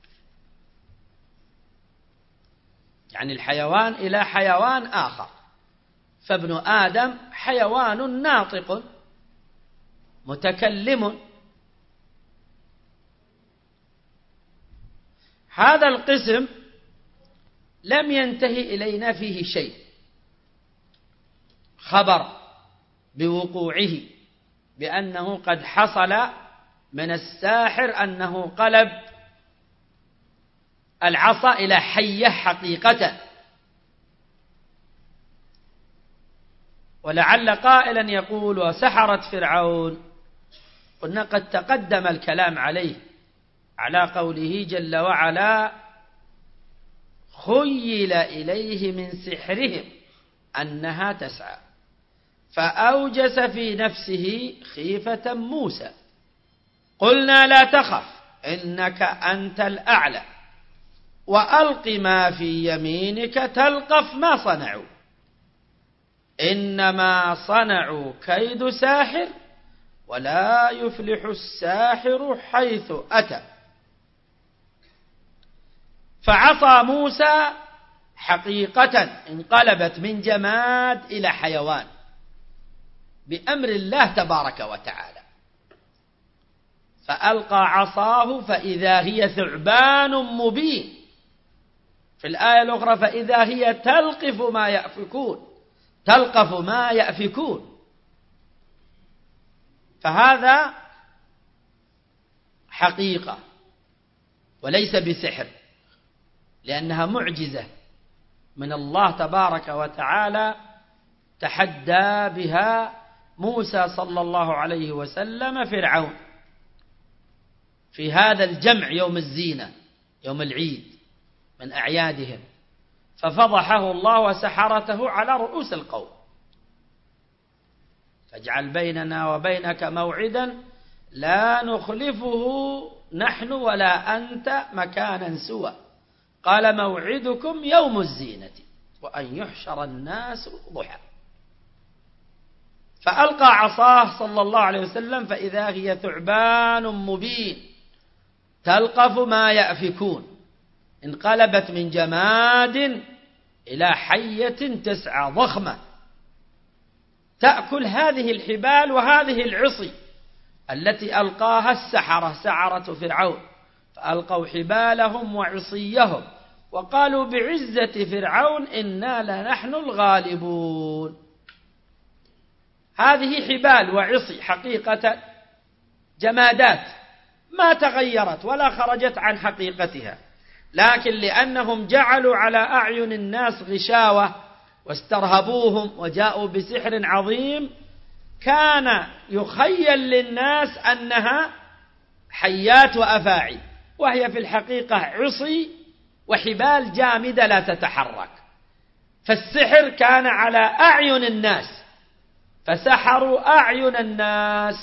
يعني الحيوان إلى حيوان آخر. فابن آدم حيوان ناطق، متكلم. هذا القسم لم ينتهي إلينا فيه شيء، خبر بوقوعه بأنه قد حصل من الساحر أنه قلب العصا إلى حية حقيقة. ولعل قائلا يقول وسحرة فرعون، قلنا قد تقدم الكلام عليه على قوله جل وعلا خيل إليه من سحرهم أنها تسعى فأوجس في نفسه خيفة موسى قلنا لا تخف إنك أنت الأعلى وألق ما في يمينك تلقف ما صنعوا إنما صنعوا كيد ساحر ولا يفلح الساحر حيث أتى. فعصى موسى حقيقة انقلبت من جماد إلى حيوان بأمر الله تبارك وتعالى، فألقى عصاه فإذا هي ثعبان مبين، في الآية الأخرى فإذا هي تلقف ما يأفكون تلقف ما يأفكون. فهذا حقيقة وليس بسحر، لأنها معجزة من الله تبارك وتعالى تحدى بها موسى صلى الله عليه وسلم فرعون في هذا الجمع يوم الزينة يوم العيد من أعيادهم، ففضحه الله وسحرته على رؤوس القوم. فاجعل بيننا وبينك موعدا لا نخلفه نحن ولا أنت مكانا سوى قال موعدكم يوم الزينة وأن يحشر الناس ضحى. فألقى عصاه صلى الله عليه وسلم فإذا هي ثعبان مبين تلقف ما يأفكون، انقلبت من جماد إلى حية تسعى ضخمة تأكل هذه الحبال وهذه العصي التي ألقاها السحرة سحرة فرعون، فألقوا حبالهم وعصيهم وقالوا بعزة فرعون إنا لنحن الغالبون. هذه حبال وعصي حقيقة جمادات ما تغيرت ولا خرجت عن حقيقتها، لكن لأنهم جعلوا على أعين الناس غشاوة واسترهبوهم وجاءوا بسحر عظيم كان يخيل للناس أنها حيات وأفاعي، وهي في الحقيقة عصي وحبال جامدة لا تتحرك. فالسحر كان على أعين الناس فسحروا أعين الناس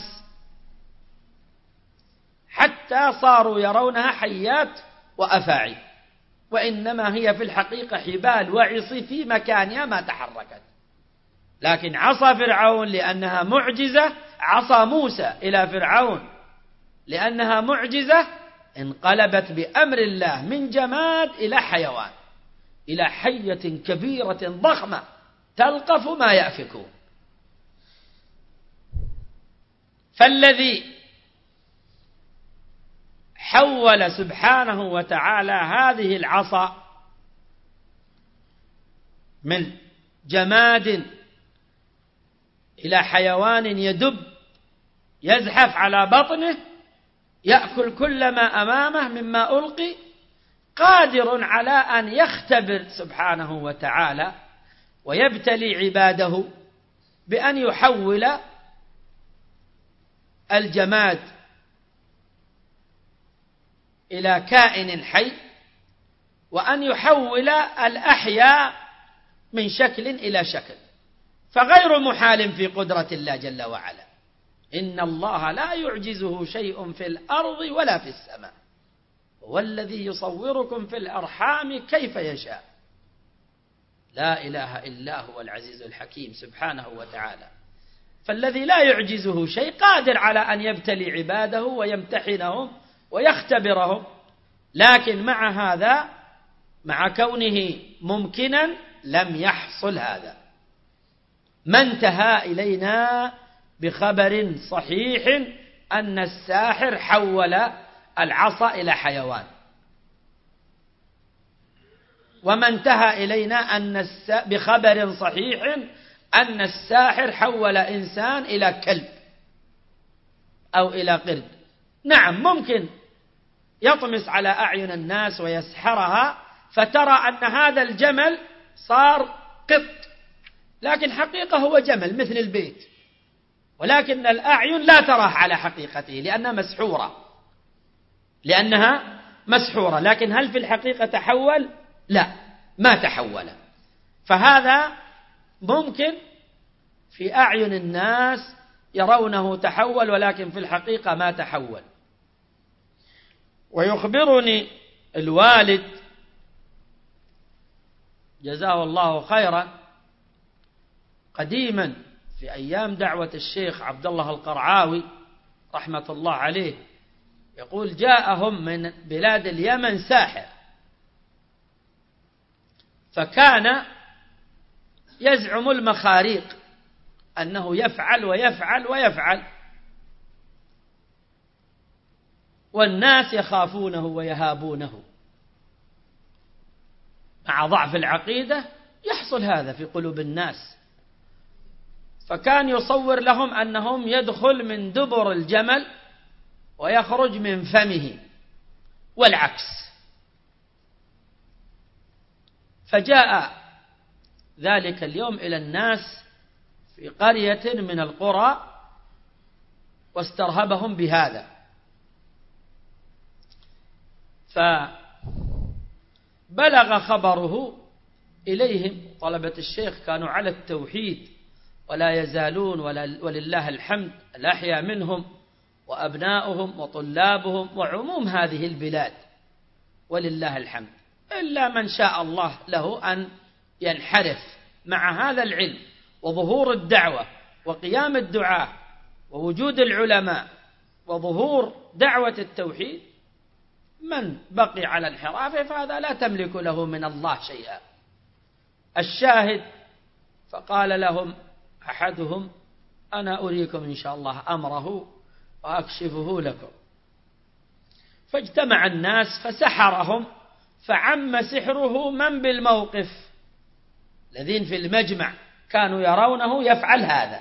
حتى صاروا يرونها حيات وأفاعي، وإنما هي في الحقيقة حبال وعصي في مكانها ما تحركت. لكن عصى فرعون لأنها معجزة، عصى موسى إلى فرعون لأنها معجزة، انقلبت بأمر الله من جماد إلى حيوان إلى حية كبيرة ضخمة تلقف ما يأفكون. فالذي حول سبحانه وتعالى هذه العصا من جماد إلى حيوان يدب يزحف على بطنه يأكل كل ما أمامه مما ألقي، قادر على أن يختبر سبحانه وتعالى ويبتلي عباده بأن يحول الجماد إلى كائن حي، وأن يحول الأحياء من شكل إلى شكل، فغير محال في قدرة الله جل وعلا. إن الله لا يعجزه شيء في الأرض ولا في السماء، هو الذي يصوركم في الأرحام كيف يشاء، لا إله إلا هو العزيز الحكيم سبحانه وتعالى. فالذي لا يعجزه شيء قادر على أن يبتلي عباده ويمتحنهم ويختبرهم، لكن مع هذا مع كونه ممكنا لم يحصل هذا. ما انتهى إلينا بخبر صحيح أن الساحر حول العصا إلى حيوان، وما انتهى إلينا أن الس... بخبر صحيح أن الساحر حول إنسان إلى كلب أو إلى قرد. نعم ممكن يطمس على أعين الناس ويسحرها فترى أن هذا الجمل صار قط، لكن حقيقة هو جمل مثل البيت، ولكن الأعين لا تراه على حقيقته لأنها مسحورة لأنها مسحورة لكن هل في الحقيقة تحول؟ لا، ما تحول. فهذا ممكن في أعين الناس يرونه تحول، ولكن في الحقيقة ما تحول. ويخبرني الوالد جزاه الله خيرا قديما في أيام دعوة الشيخ عبد الله القرعاوي رحمة الله عليه، يقول جاءهم من بلاد اليمن ساحر، فكان يزعم المخاريق أنه يفعل ويفعل ويفعل، والناس يخافونه ويهابونه. مع ضعف العقيدة يحصل هذا في قلوب الناس، فكان يصور لهم أنهم يدخل من دبر الجمل ويخرج من فمه والعكس. فجاء ذلك اليوم إلى الناس في قرية من القرى واسترهبهم بهذا، فبلغ خبره إليهم. طلبة الشيخ كانوا على التوحيد ولا يزالون، ولله الحمد الأحياء منهم وأبناؤهم وطلابهم وعموم هذه البلاد ولله الحمد، إلا من شاء الله له أن ينحرف. مع هذا العلم وظهور الدعوة وقيام الدعاة ووجود العلماء وظهور دعوة التوحيد، من بقي على انحرافه فهذا لا تملك له من الله شيئا. الشاهد فقال لهم أحدهم أنا أريكم إن شاء الله أمره وأكشفه لكم. فاجتمع الناس فسحرهم، فعم سحره من بالموقف الذين في المجمع كانوا يرونه يفعل هذا.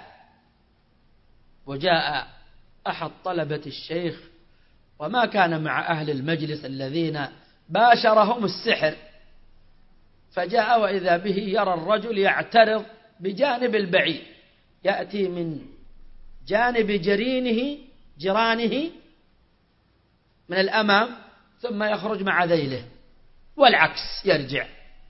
وجاء أحد طلبة الشيخ وما كان مع أهل المجلس الذين باشرهم السحر، فجاء وإذا به يرى الرجل يعترض بجانب البعيد، يأتي من جانب جرينه جرانه من الأمام ثم يخرج مع ذيله والعكس يرجع.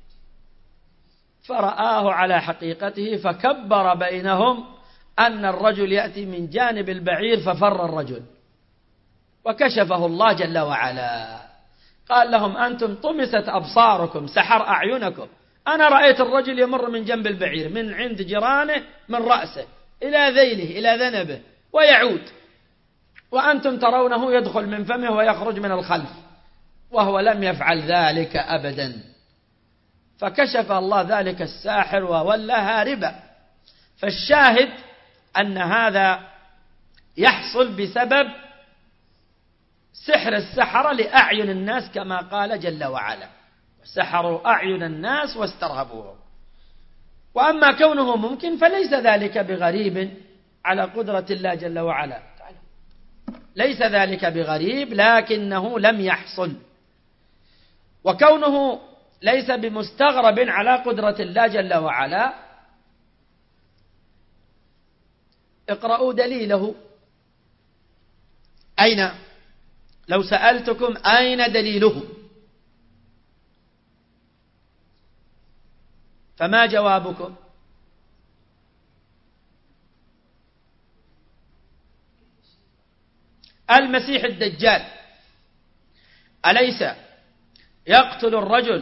فرآه على حقيقته فكبر بينهم أن الرجل يأتي من جانب البعير، ففر الرجل وكشفه الله جل وعلا. قال لهم أنتم طمست أبصاركم، سحر أعينكم، أنا رأيت الرجل يمر من جنب البعير من عند جيرانه من رأسه إلى ذيله إلى ذنبه ويعود، وأنتم ترونه يدخل من فمه ويخرج من الخلف، وهو لم يفعل ذلك أبدا. فكشف الله ذلك الساحر وولى هاربا. فالشاهد أن هذا يحصل بسبب سحر السحرة لأعين الناس كما قال جل وعلا، سحروا أعين الناس واسترهبوهم. وأما كونه ممكن فليس ذلك بغريب على قدرة الله جل وعلا، ليس ذلك بغريب لكنه لم يحصل. وكونه ليس بمستغرب على قدرة الله جل وعلا، اقرأوا دليله. أين؟ لو سألتكم أين دليله فما جوابكم؟ المسيح الدجال أليس يقتل الرجل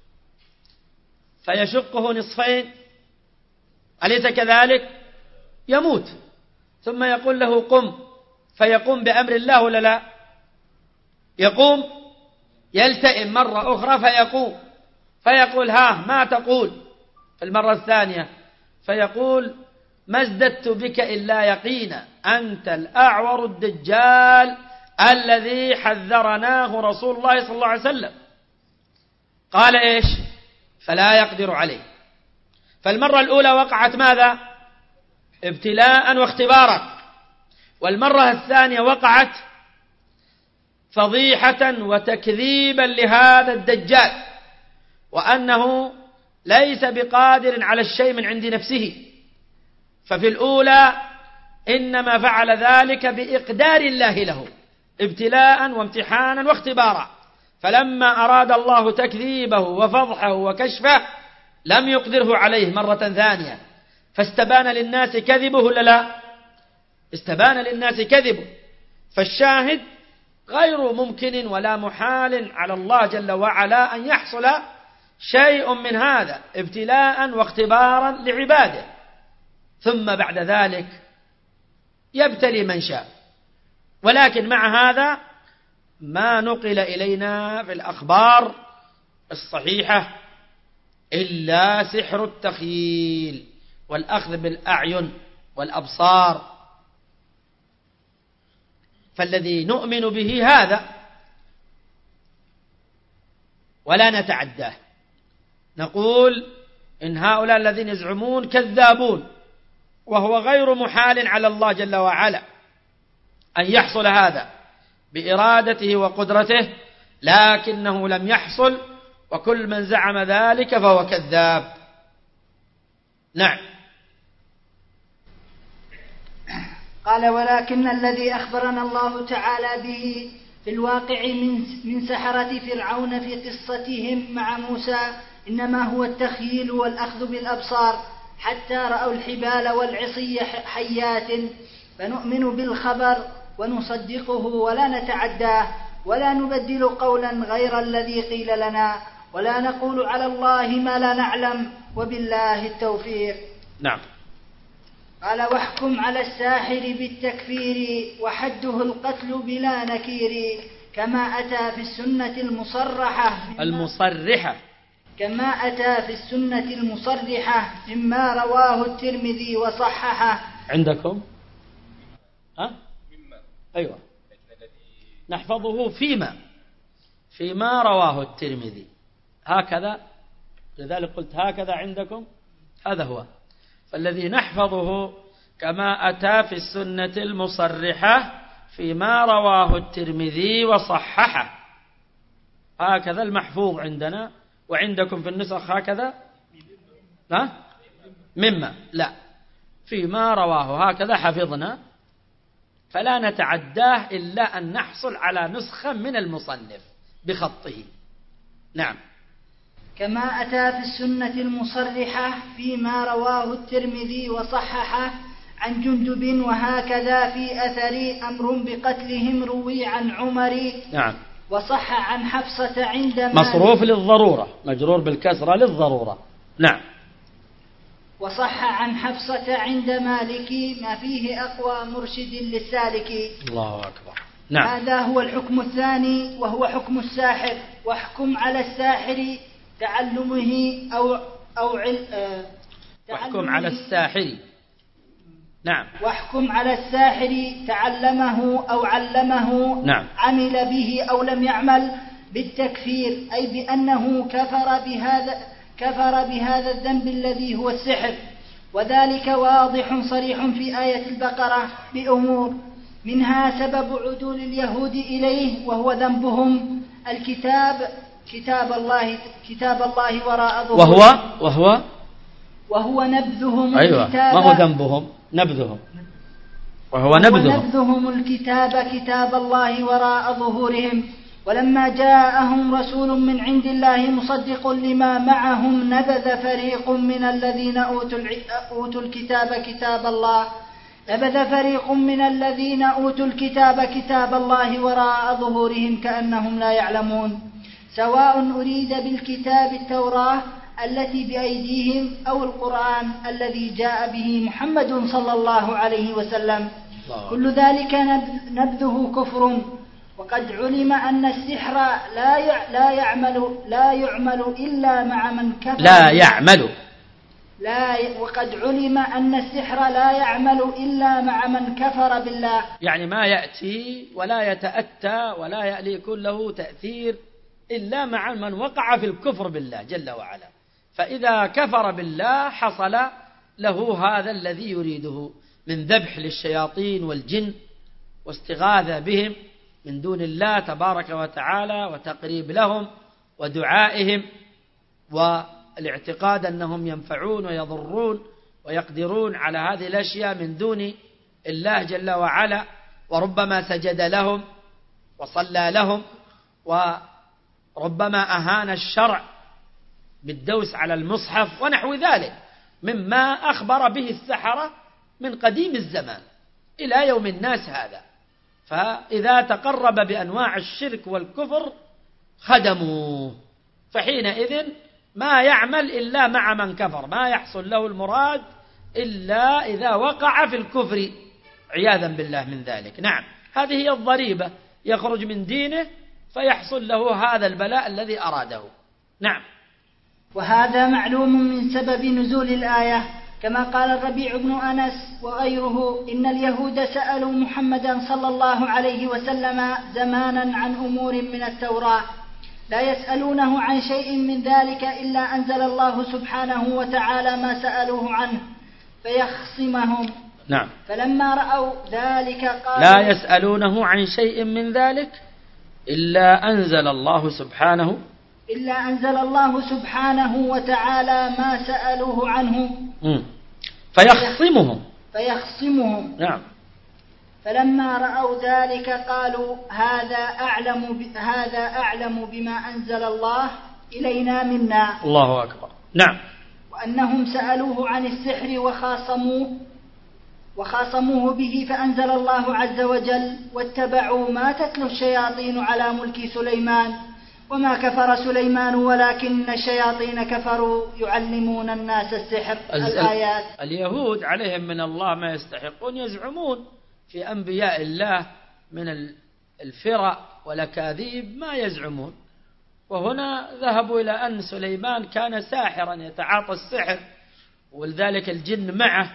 فيشقه نصفين؟ أليس كذلك؟ يموت ثم يقول له قم، فيقوم بأمر الله ولا لا؟ يقوم، يلتئم مرة أخرى فيقوم، فيقول ها ما تقول في المرة الثانية؟ فيقول ما ازددت بك إلا يقينا، أنت الأعور الدجال الذي حذرناه رسول الله صلى الله عليه وسلم. قال إيش؟ فلا يقدر عليه. فالمرة الأولى وقعت ماذا؟ ابتلاء واختبارا. والمرة الثانية وقعت فضيحة وتكذيبا لهذا الدجال، وأنه ليس بقادر على الشيء من عند نفسه. ففي الأولى إنما فعل ذلك بإقدار الله له ابتلاء وامتحانا واختبارا، فلما أراد الله تكذيبه وفضحه وكشفه لم يقدره عليه مرة ثانية، فاستبان للناس كذبه ولا لا؟ استبان للناس كذبه. فالشاهد غير ممكن ولا محال على الله جل وعلا أن يحصل شيء من هذا ابتلاء واختبارا لعباده، ثم بعد ذلك يبتلي من شاء. ولكن مع هذا ما نقل إلينا في الأخبار الصحيحة إلا سحر التخيل والأخذ بالأعين والأبصار. فالذي نؤمن به هذا ولا نتعداه، نقول إن هؤلاء الذين يزعمون كذابون، وهو غير محال على الله جل وعلا أن يحصل هذا بإرادته وقدرته، لكنه لم يحصل، وكل من زعم ذلك فهو كذاب. نعم. قال: ولكن الذي أخبرنا الله تعالى به في الواقع من من سحرة فرعون في قصتهم مع موسى إنما هو التخييل والأخذ بالأبصار حتى رأوا الحبال والعصي حيات، فنؤمن بالخبر ونصدقه ولا نتعداه، ولا نبدل قولا غير الذي قيل لنا، ولا نقول على الله ما لا نعلم، وبالله التوفيق. نعم. قال: واحكم على الساحر بالتكفير وحده القتل بلا نكير، كما أتى في السنة المصرحة المصرحة كما أتى في السنة المصرحة مما رواه الترمذي وصححه. عندكم؟ ها؟ أيوة، نحفظه فيما فيما رواه الترمذي هكذا، لذلك قلت هكذا عندكم، هذا هو. فالذي نحفظه كما أتى في السنة المصرحة فيما رواه الترمذي وصححه، هكذا المحفوظ عندنا. وعندكم في النسخ هكذا؟ ها؟ مما لا، فيما رواه هكذا حفظنا، فلا نتعداه إلا أن نحصل على نسخة من المصنف بخطه. نعم. كما أتى في السنة المصرحة فيما رواه الترمذي وصححه عن جندب، وهكذا في أثر أمر بقتلهم روي عن عمر. نعم. وصح عن حفصة عند مالك، مصروف للضرورة، مجرور بالكسرة للضرورة. نعم. وصح عن حفصة عند مالك ما فيه أقوى مرشد للسالك. الله أكبر. نعم. هذا هو الحكم الثاني، وهو حكم الساحر. واحكم على الساحر تعلمه أو أو عل... آه... واحكم على الساحر. نعم. واحكم على الساحر تعلمه أو علمه. نعم. عمل به أو لم يعمل بالتكفير، أي بأنه كفر بهذا كفر بهذا الذنب الذي هو السحر. وذلك واضح صريح في آية البقرة بأمور، منها سبب عدول اليهود إليه وهو ذنبهم الكتاب كتاب الله كتاب الله وراء ظهورهم، وهو وهو وهو نبذهم أيوة. الكتاب. ما هو ذنبهم؟ نبذهم. وهو نبذهم. نبذهم الكتاب كتاب الله وراء ظهورهم. ولما جاءهم رسول من عند الله مصدق لما معهم نبذ فريق من الذين أوتوا الكتاب كتاب الله نبذ فريق من الذين أوتوا الكتاب كتاب الله وراء ظهورهم كأنهم لا يعلمون، سواء أريد بالكتاب التوراة التي بأيديهم أو القرآن الذي جاء به محمد صلى الله عليه وسلم. كل ذلك نبذه كفر. وقد علم أن السحر لا لا يعمل لا يعمل إلا مع من كفر لا يعمل لا وقد علم أن السحر لا يعمل إلا مع من كفر بالله. يعني ما يأتي ولا يتأتى ولا يكون له تأثير إلا مع من وقع في الكفر بالله جل وعلا. فإذا كفر بالله حصل له هذا الذي يريده من ذبح للشياطين والجن واستغاثة بهم من دون الله تبارك وتعالى وتقريب لهم ودعائهم والاعتقاد أنهم ينفعون ويضرون ويقدرون على هذه الأشياء من دون الله جل وعلا، وربما سجد لهم وصلى لهم، وربما أهان الشرع بالدوس على المصحف ونحو ذلك مما أخبر به السحرة من قديم الزمان إلى يوم الناس هذا. فإذا تقرب بأنواع الشرك والكفر خدموه، فحينئذ ما يعمل إلا مع من كفر، ما يحصل له المراد إلا إذا وقع في الكفر عياذا بالله من ذلك. نعم، هذه هي الضريبة، يخرج من دينه فيحصل له هذا البلاء الذي أراده. نعم. وهذا معلوم من سبب نزول الآية، كما قال الربيع بن أنس وغيره إن اليهود سألوا محمدا صلى الله عليه وسلم زمانا عن أمور من التوراة لا يسألونه عن شيء من ذلك إلا أنزل الله سبحانه وتعالى ما سألوه عنه فيخصمهم. نعم. فلما رأوا ذلك قالوا لا يسألونه عن شيء من ذلك إلا أنزل الله سبحانه إلا أنزل الله سبحانه وتعالى ما سألوه عنه م. فيخصمهم فيخصمهم. نعم. فلما رأوا ذلك قالوا هذا أعلم ب... هذا أعلم بما أنزل الله إلينا منا. الله أكبر. نعم. وأنهم سألوه عن السحر وخاصموه وخاصموه به فأنزل الله عز وجل واتبعوا ما تتلو الشياطين على ملك سليمان وما كفر سليمان ولكن الشياطين كفروا يعلمون الناس السحر. الآيات. اليهود عليهم من الله ما يستحقون، يزعمون في أنبياء الله من الفرق والأكاذيب ما يزعمون، وهنا ذهبوا إلى أن سليمان كان ساحرا يتعاطى السحر ولذلك الجن معه،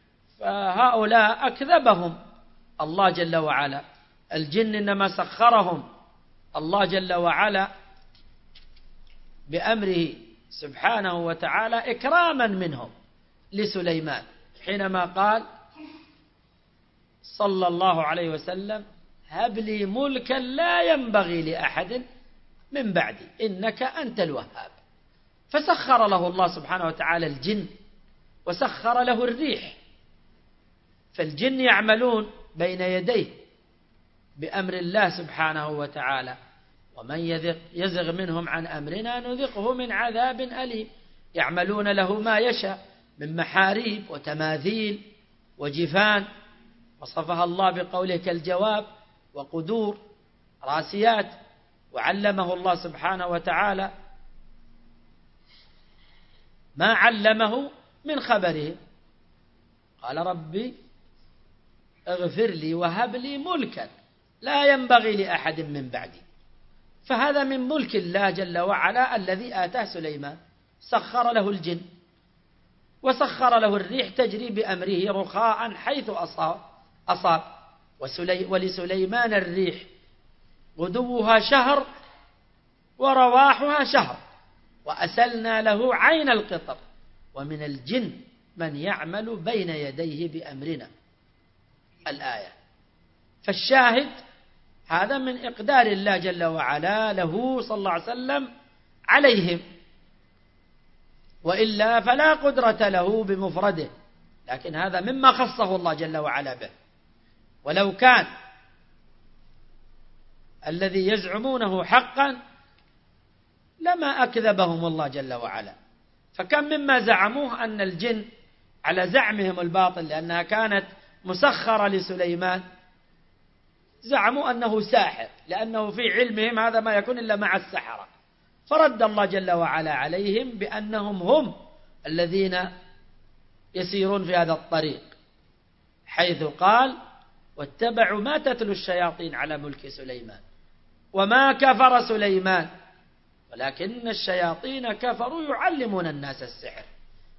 فهؤلاء أكذبهم الله جل وعلا. الجن إنما سخرهم الله جل وعلا بأمره سبحانه وتعالى إكراما منهم لسليمان، حينما قال صلى الله عليه وسلم هب لي ملكا لا ينبغي لأحد من بعدي إنك أنت الوهاب. فسخر له الله سبحانه وتعالى الجن وسخر له الريح، فالجن يعملون بين يديه بأمر الله سبحانه وتعالى، ومن يزغ منهم عن أمرنا نذقه من عذاب أليم. يعملون له ما يشاء من محاريب وتماثيل وجفان، وصفها الله بقوله كالجواب وقدور راسيات. وعلمه الله سبحانه وتعالى ما علمه من خبره، قال ربي اغفر لي وهب لي ملكا لا ينبغي لأحد من بعدي. فهذا من ملك الله جل وعلا الذي آتاه سليمان، سخر له الجن وسخر له الريح تجري بأمره رخاء حيث أصاب, أصاب وسلي ولسليمان الريح غدوها شهر ورواحها شهر وأسلنا له عين القطر ومن الجن من يعمل بين يديه بأمرنا. الآية. فالشاهد هذا من إقدار الله جل وعلا له صلى الله عليه وسلم عليهم، وإلا فلا قدرة له بمفرده، لكن هذا مما خصه الله جل وعلا به. ولو كان الذي يزعمونه حقا لما أكذبهم الله جل وعلا. فكم مما زعموه أن الجن على زعمهم الباطل لأنها كانت مسخرة لسليمان، زعموا أنه ساحر لأنه في علمهم هذا ما يكون إلا مع السحرة، فرد الله جل وعلا عليهم بأنهم هم الذين يسيرون في هذا الطريق، حيث قال واتبعوا ما تتلو الشياطين على ملك سليمان وما كفر سليمان ولكن الشياطين كفروا يعلمون الناس السحر.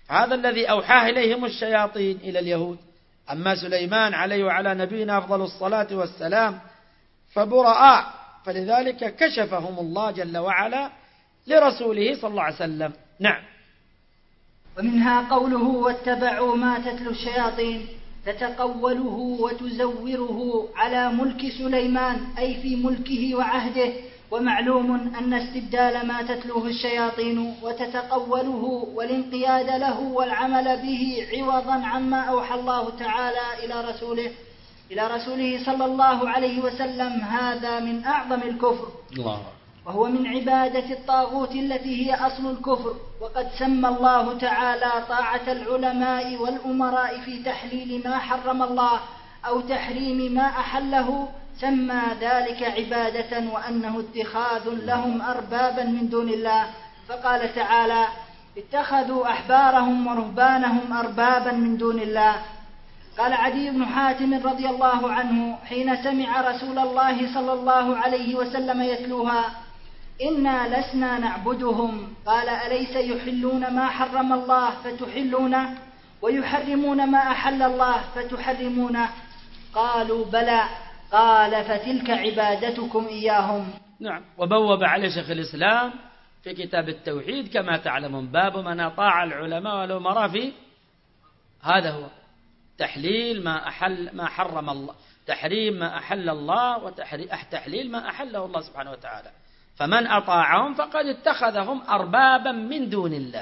هذا الذي أوحاه إليهم الشياطين إلى اليهود. أما سليمان عليه وعلى نبينا أفضل الصلاة والسلام فبرآء، فلذلك كشفهم الله جل وعلا لرسوله صلى الله عليه وسلم. نعم. ومنها قوله واتبعوا ما تتلو الشياطين، تتقوله وتزوره على ملك سليمان أي في ملكه وعهده. ومعلوم أن استبدال ما تتلوه الشياطين وتتقوله والانقياد له والعمل به عوضا عما أوحى الله تعالى إلى رسوله إلى رسوله صلى الله عليه وسلم هذا من أعظم الكفر، الله. وهو من عبادة الطاغوت التي هي أصل الكفر. وقد سمى الله تعالى طاعة العلماء والأمراء في تحليل ما حرم الله أو تحريم ما أحله، سمى ذلك عبادة وأنه اتخاذ لهم أربابا من دون الله. فقال تعالى اتخذوا أحبارهم ورهبانهم أربابا من دون الله. قال عدي بن حاتم رضي الله عنه حين سمع رسول الله صلى الله عليه وسلم يتلوها إنا لسنا نعبدهم، قال أليس يحلون ما حرم الله فتحلونه ويحرمون ما أحل الله فتحرمونه؟ قالوا بلى، قال فتلك عبادتكم إياهم. نعم. وبوب عليه شيخ الإسلام في كتاب التوحيد كما تعلمون باب من أطاع العلماء والأمراء في هذا هو تحليل ما أحل ما حرم الله، تحريم ما أحل الله وتحليل ما أحله الله سبحانه وتعالى. فمن أطاعهم فقد اتخذهم أربابا من دون الله،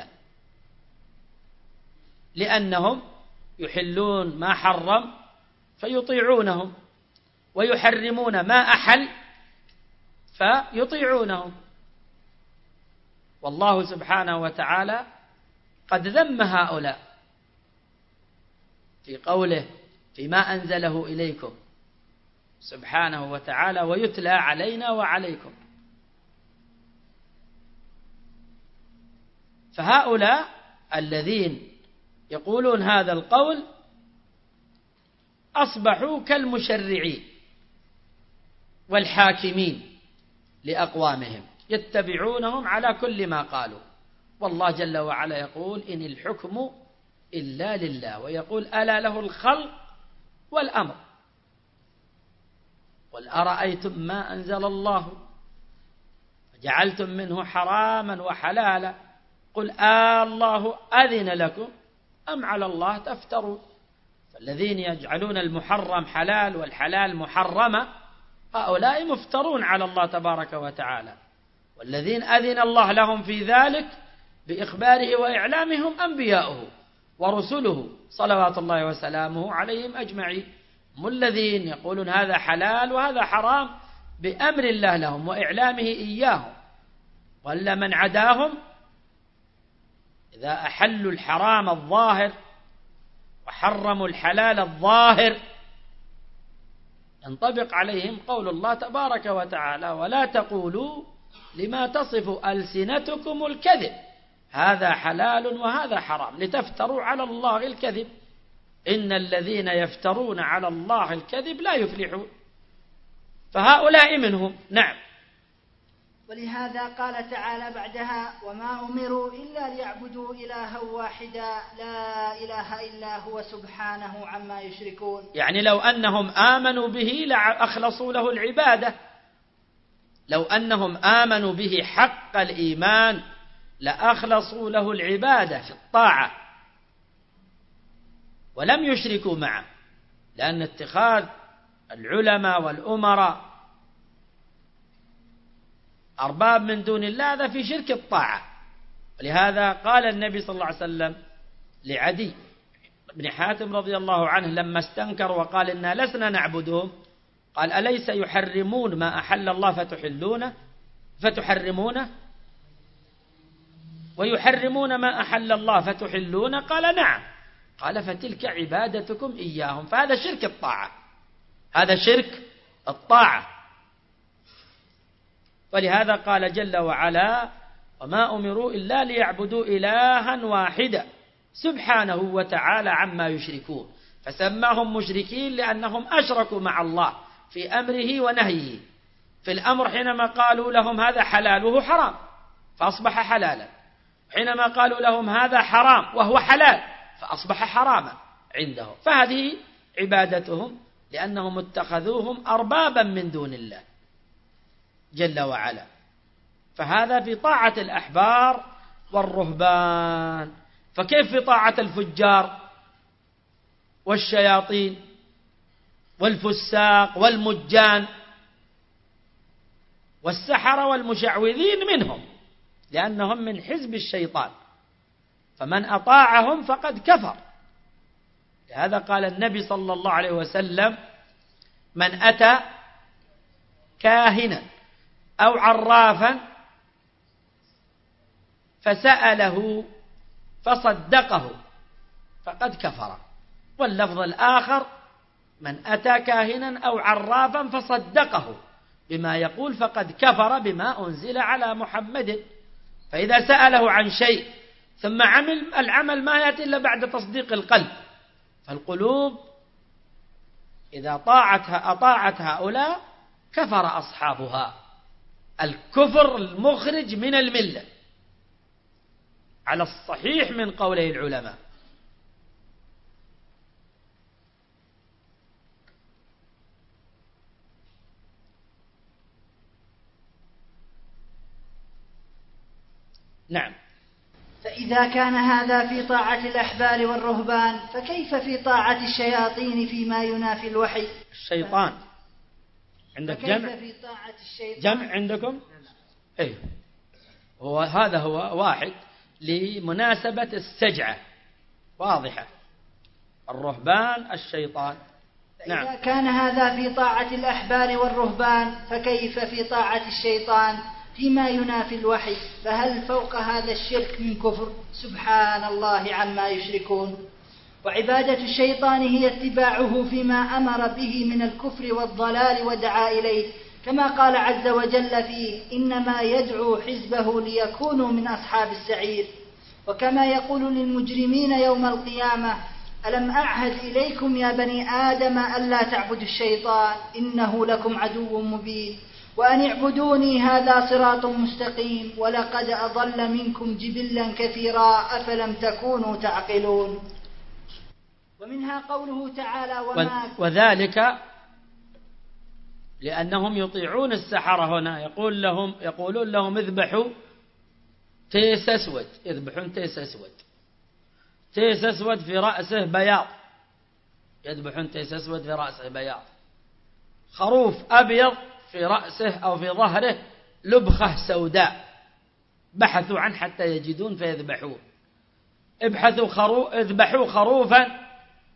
لأنهم يحلون ما حرم فيطيعونهم ويحرمون ما أحل فيطيعونهم. والله سبحانه وتعالى قد ذم هؤلاء في قوله فيما أنزله إليكم سبحانه وتعالى ويتلى علينا وعليكم. فهؤلاء الذين يقولون هذا القول أصبحوا كالمشرعين والحاكمين لأقوامهم، يتبعونهم على كل ما قالوا. والله جل وعلا يقول إن الحكم إلا لله، ويقول ألا له الخلق والأمر. قل أرأيتم ما أنزل الله جعلتم منه حراما وحلالا قل آه الله أذن لكم أم على الله تفترون. فالذين يجعلون المحرم حلال والحلال محرمة هؤلاء مفترون على الله تبارك وتعالى، والذين أذن الله لهم في ذلك بإخباره وإعلامهم أنبياؤه ورسله صلوات الله وسلامه عليهم أجمعين. هم الذين يقولون هذا حلال وهذا حرام بأمر الله لهم وإعلامه إياهم. وإلا من عداهم إذا أحلوا الحرام الظاهر وحرموا الحلال الظاهر ينطبق عليهم قول الله تبارك وتعالى ولا تقولوا لما تصف ألسنتكم الكذب هذا حلال وهذا حرام لتفتروا على الله الكذب إن الذين يفترون على الله الكذب لا يفلحون. فهؤلاء منهم. نعم. ولهذا قال تعالى بعدها وما أمروا إلا ليعبدوا إلها واحدا لا إله إلا هو سبحانه عما يشركون. يعني لو أنهم آمنوا به لأخلصوا له العبادة، لو أنهم آمنوا به حق الإيمان لأخلصوا له العبادة في الطاعة ولم يشركوا معه، لأن اتخاذ العلماء والأمراء أرباب من دون الله هذا في شرك الطاعة. ولهذا قال النبي صلى الله عليه وسلم لعدي بن حاتم رضي الله عنه لما استنكر وقال إنا لسنا نعبدهم قال أليس يحرمون ما أحل الله فتحلونه فتحرمونه ويحرمون ما أحل الله فتحلونه؟ قال نعم. قال فتلك عبادتكم إياهم. فهذا شرك الطاعة، هذا شرك الطاعة. ولهذا قال جل وعلا وما أمروا إلا ليعبدوا إلها واحدا سبحانه وتعالى عما يشركون. فسماهم مشركين لأنهم أشركوا مع الله في أمره ونهيه. في الأمر حينما قالوا لهم هذا حلال وهو حرام فأصبح حلالا، حينما قالوا لهم هذا حرام وهو حلال فأصبح حراما عنده، فهذه عبادتهم لأنهم اتخذوهم أربابا من دون الله جل وعلا. فهذا في طاعة الأحبار والرهبان. فكيف في طاعة الفجار والشياطين والفساق والمجان والسحرة والمشعوذين منهم، لأنهم من حزب الشيطان، فمن أطاعهم فقد كفر. لهذا قال النبي صلى الله عليه وسلم: من أتى كاهنا أو عرافا فسأله فصدقه فقد كفر. واللفظ الآخر: من أتى كاهنا أو عرافا فصدقه بما يقول فقد كفر بما أنزل على محمد. فإذا سأله عن شيء ثم عمل، العمل ما يأتي إلا بعد تصديق القلب. فالقلوب إذا طاعتها أطاعت هؤلاء كفر أصحابها، الكفر المخرج من الملة على الصحيح من قوله العلماء. نعم. فإذا كان هذا في طاعة الأحبار والرهبان فكيف في طاعة الشياطين فيما ينافي الوحي؟ الشيطان عندك جمع؟ في طاعة الشيطان جمع عندكم؟ ايه، هو هذا هو واحد لمناسبة السجعة واضحة. الرهبان الشيطان. نعم. إذا كان هذا في طاعة الأحبار والرهبان فكيف في طاعة الشيطان فيما ينافي الوحي؟ فهل فوق هذا الشرك من كفر؟ سبحان الله عما يشركون. وعبادة الشيطان هي اتباعه فيما أمر به من الكفر والضلال ودعا إليه، كما قال عز وجل فيه: إنما يدعو حزبه ليكونوا من أصحاب السعير. وكما يقول للمجرمين يوم القيامة: ألم أعهد إليكم يا بني آدم ألا تعبدوا الشيطان إنه لكم عدو مبين وأن اعبدوني هذا صراط مستقيم ولقد أضل منكم جبلا كثيرا أفلم تكونوا تعقلون. ومنها قوله تعالى: وما وذلك لأنهم يطيعون السحرة. هنا يقول لهم يقولون لهم: اذبحوا تيس أسود. يذبحون تيس أسود، تيس أسود في رأسه بياض. يذبحون تيس أسود في رأسه بياض. خروف أبيض في رأسه أو في ظهره لبخة سوداء. بحثوا عن حتى يجدون فيذبحون. ابحثوا خرو... اذبحوا خروفا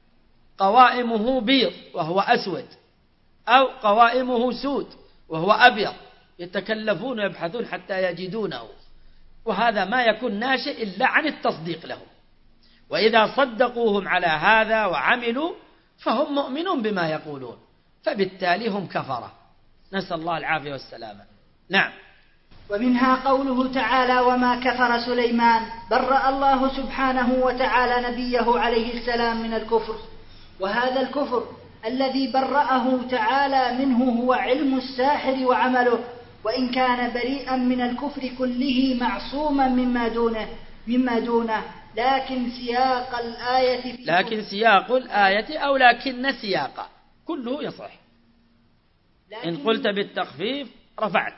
قوائمه بيض وهو أسود، أو قوائمه سود وهو أبيض. يتكلفون ويبحثون حتى يجدونه، وهذا ما يكون ناشئ إلا عن التصديق لهم. وإذا صدقوهم على هذا وعملوا فهم مؤمنون بما يقولون، فبالتالي هم كفرة. نسأل الله العافية والسلامة. نعم. ومنها قوله تعالى: وما كفر سليمان. برأ الله سبحانه وتعالى نبيه عليه السلام من الكفر، وهذا الكفر الذي برأه تعالى منه هو علم الساحر وعمله، وإن كان بريئا من الكفر كله معصوما مما دونه مما دونه لكن سياق الآية في لكن سياق الآية أو لكن سياق كله يصح. إن قلت بالتخفيف رفعت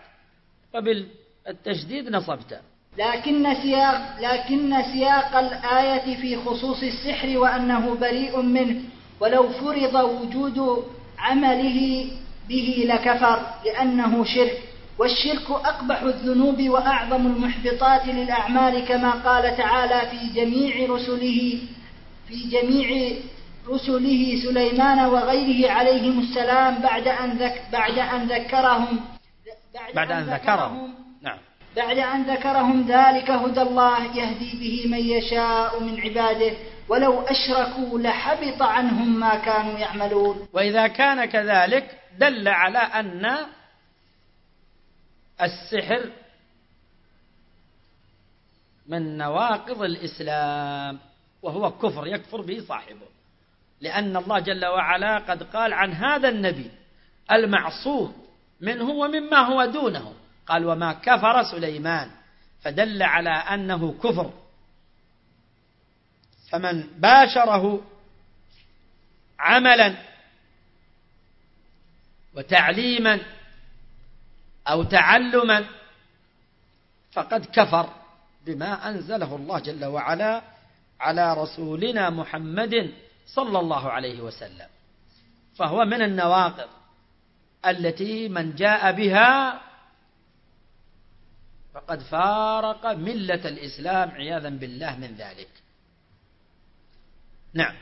وبالتشديد نصبت. لكن سياق لكن سياق الآية في خصوص السحر وأنه بريء منه، ولو فرض وجود عمله به لكفر لأنه شرك، والشرك أقبح الذنوب وأعظم المحبطات للأعمال، كما قال تعالى في جميع رسله في جميع رسله سليمان وغيره عليهم السلام بعد أن ذك بعد أن ذكرهم بعد, بعد أن ذكرهم نعم بعد أن ذكرهم ذلك هدى الله يهدي به من يشاء من عباده ولو أشركوا لحبط عنهم ما كانوا يعملون. وإذا كان كذلك دل على أن السحر من نواقض الإسلام، وهو كفر يكفر به صاحبه، لأن الله جل وعلا قد قال عن هذا النبي المعصوم منه ومما هو دونه، قال: وما كفر سليمان. فدل على أنه كفر. فمن باشره عملا وتعليما أو تعلما فقد كفر بما أنزله الله جل وعلا على رسولنا محمد صلى الله عليه وسلم، فهو من النواقض التي من جاء بها فقد فارق ملة الإسلام عياذا بالله من ذلك. نعم.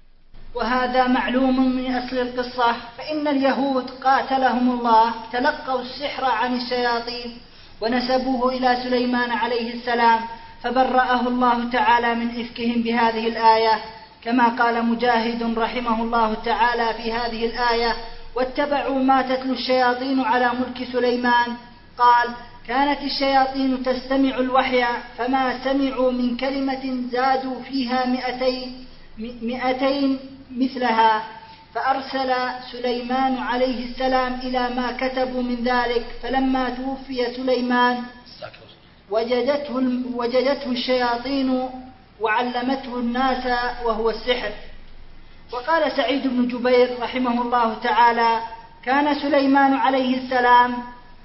وهذا معلوم من أصل القصة، فإن اليهود قاتلهم الله تلقوا السحر عن الشياطين ونسبوه إلى سليمان عليه السلام، فبرأه الله تعالى من إفكهم بهذه الآية، كما قال مجاهد رحمه الله تعالى في هذه الآية: واتبعوا ما تتلو الشياطين على ملك سليمان. قال: كانت الشياطين تستمع الوحي فما سمعوا من كلمة زادوا فيها مئتين, مئتين مثلها، فأرسل سليمان عليه السلام إلى ما كتبوا من ذلك، فلما توفي سليمان وجدته, وجدته الشياطين وعلمته الناس وهو السحر. وقال سعيد بن جبير رحمه الله تعالى: كان سليمان عليه السلام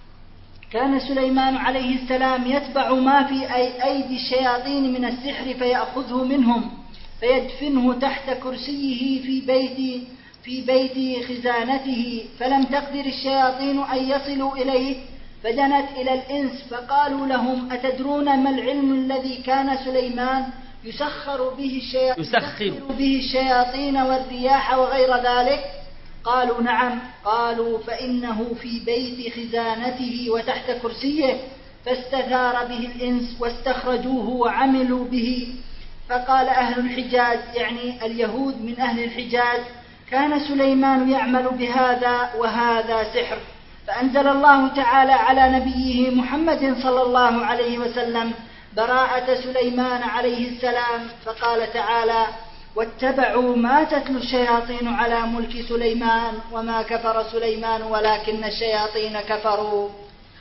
كان سليمان عليه السلام يتبع ما في أيدي الشياطين من السحر فيأخذه منهم فيدفنه تحت كرسيه في بيت في بيت خزانته، فلم تقدر الشياطين أن يصلوا إليه فدنت إلى الإنس فقالوا لهم: أتدرون ما العلم الذي كان سليمان يسخر به الشياطين, يسخر به الشياطين والرياح وغير ذلك؟ قالوا: نعم. قالوا: فإنه في بيت خزانته وتحت كرسيه، فاستثار به الإنس واستخرجوه وعملوا به. فقال أهل الحجاز، يعني اليهود من أهل الحجاز: كان سليمان يعمل بهذا وهذا سحر. فأنزل الله تعالى على نبيه محمد صلى الله عليه وسلم براءة سليمان عليه السلام، فقال تعالى: واتبعوا ما تتلو الشياطين على ملك سليمان وما كفر سليمان ولكن الشياطين كفروا.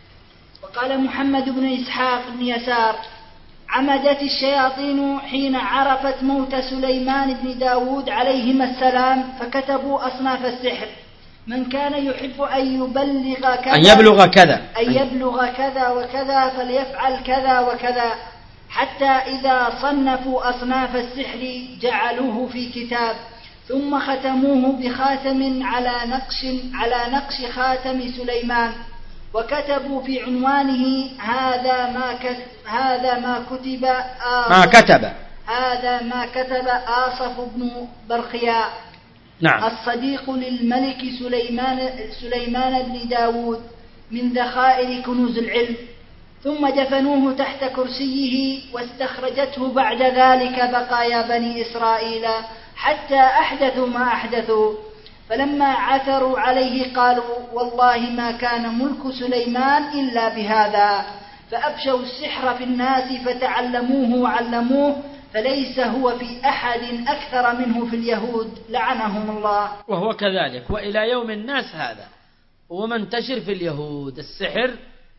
وقال محمد بن إسحاق بن يسار: عمدت الشياطين حين عرفت موت سليمان بن داود عليهما السلام فكتبوا أصناف السحر: من كان يحب أن يبلغ كذا أن يبلغ كذا أن يبلغ كذا وكذا فليفعل كذا وكذا، حتى إذا صنفوا أصناف السحر جعلوه في كتاب، ثم ختموه بخاتم على نقش على نقش خاتم سليمان، وكتبوا في عنوانه: هذا ما كتب هذا ما كتب ما كتب هذا ما كتب آصف بن برخياء، نعم، الصديق للملك سليمان سليمان بن داود من ذخائر كنوز العلم. ثم دفنوه تحت كرسيه، واستخرجته بعد ذلك بقايا بني إسرائيل حتى أحدثوا ما أحدثوا. فلما عثروا عليه قالوا: والله ما كان ملك سليمان إلا بهذا، فأبشوا السحر في الناس فتعلموه وعلموه، فليس هو في أحد أكثر منه في اليهود لعنهم الله. وهو كذلك وإلى يوم الناس هذا هو منتشر في اليهود، السحر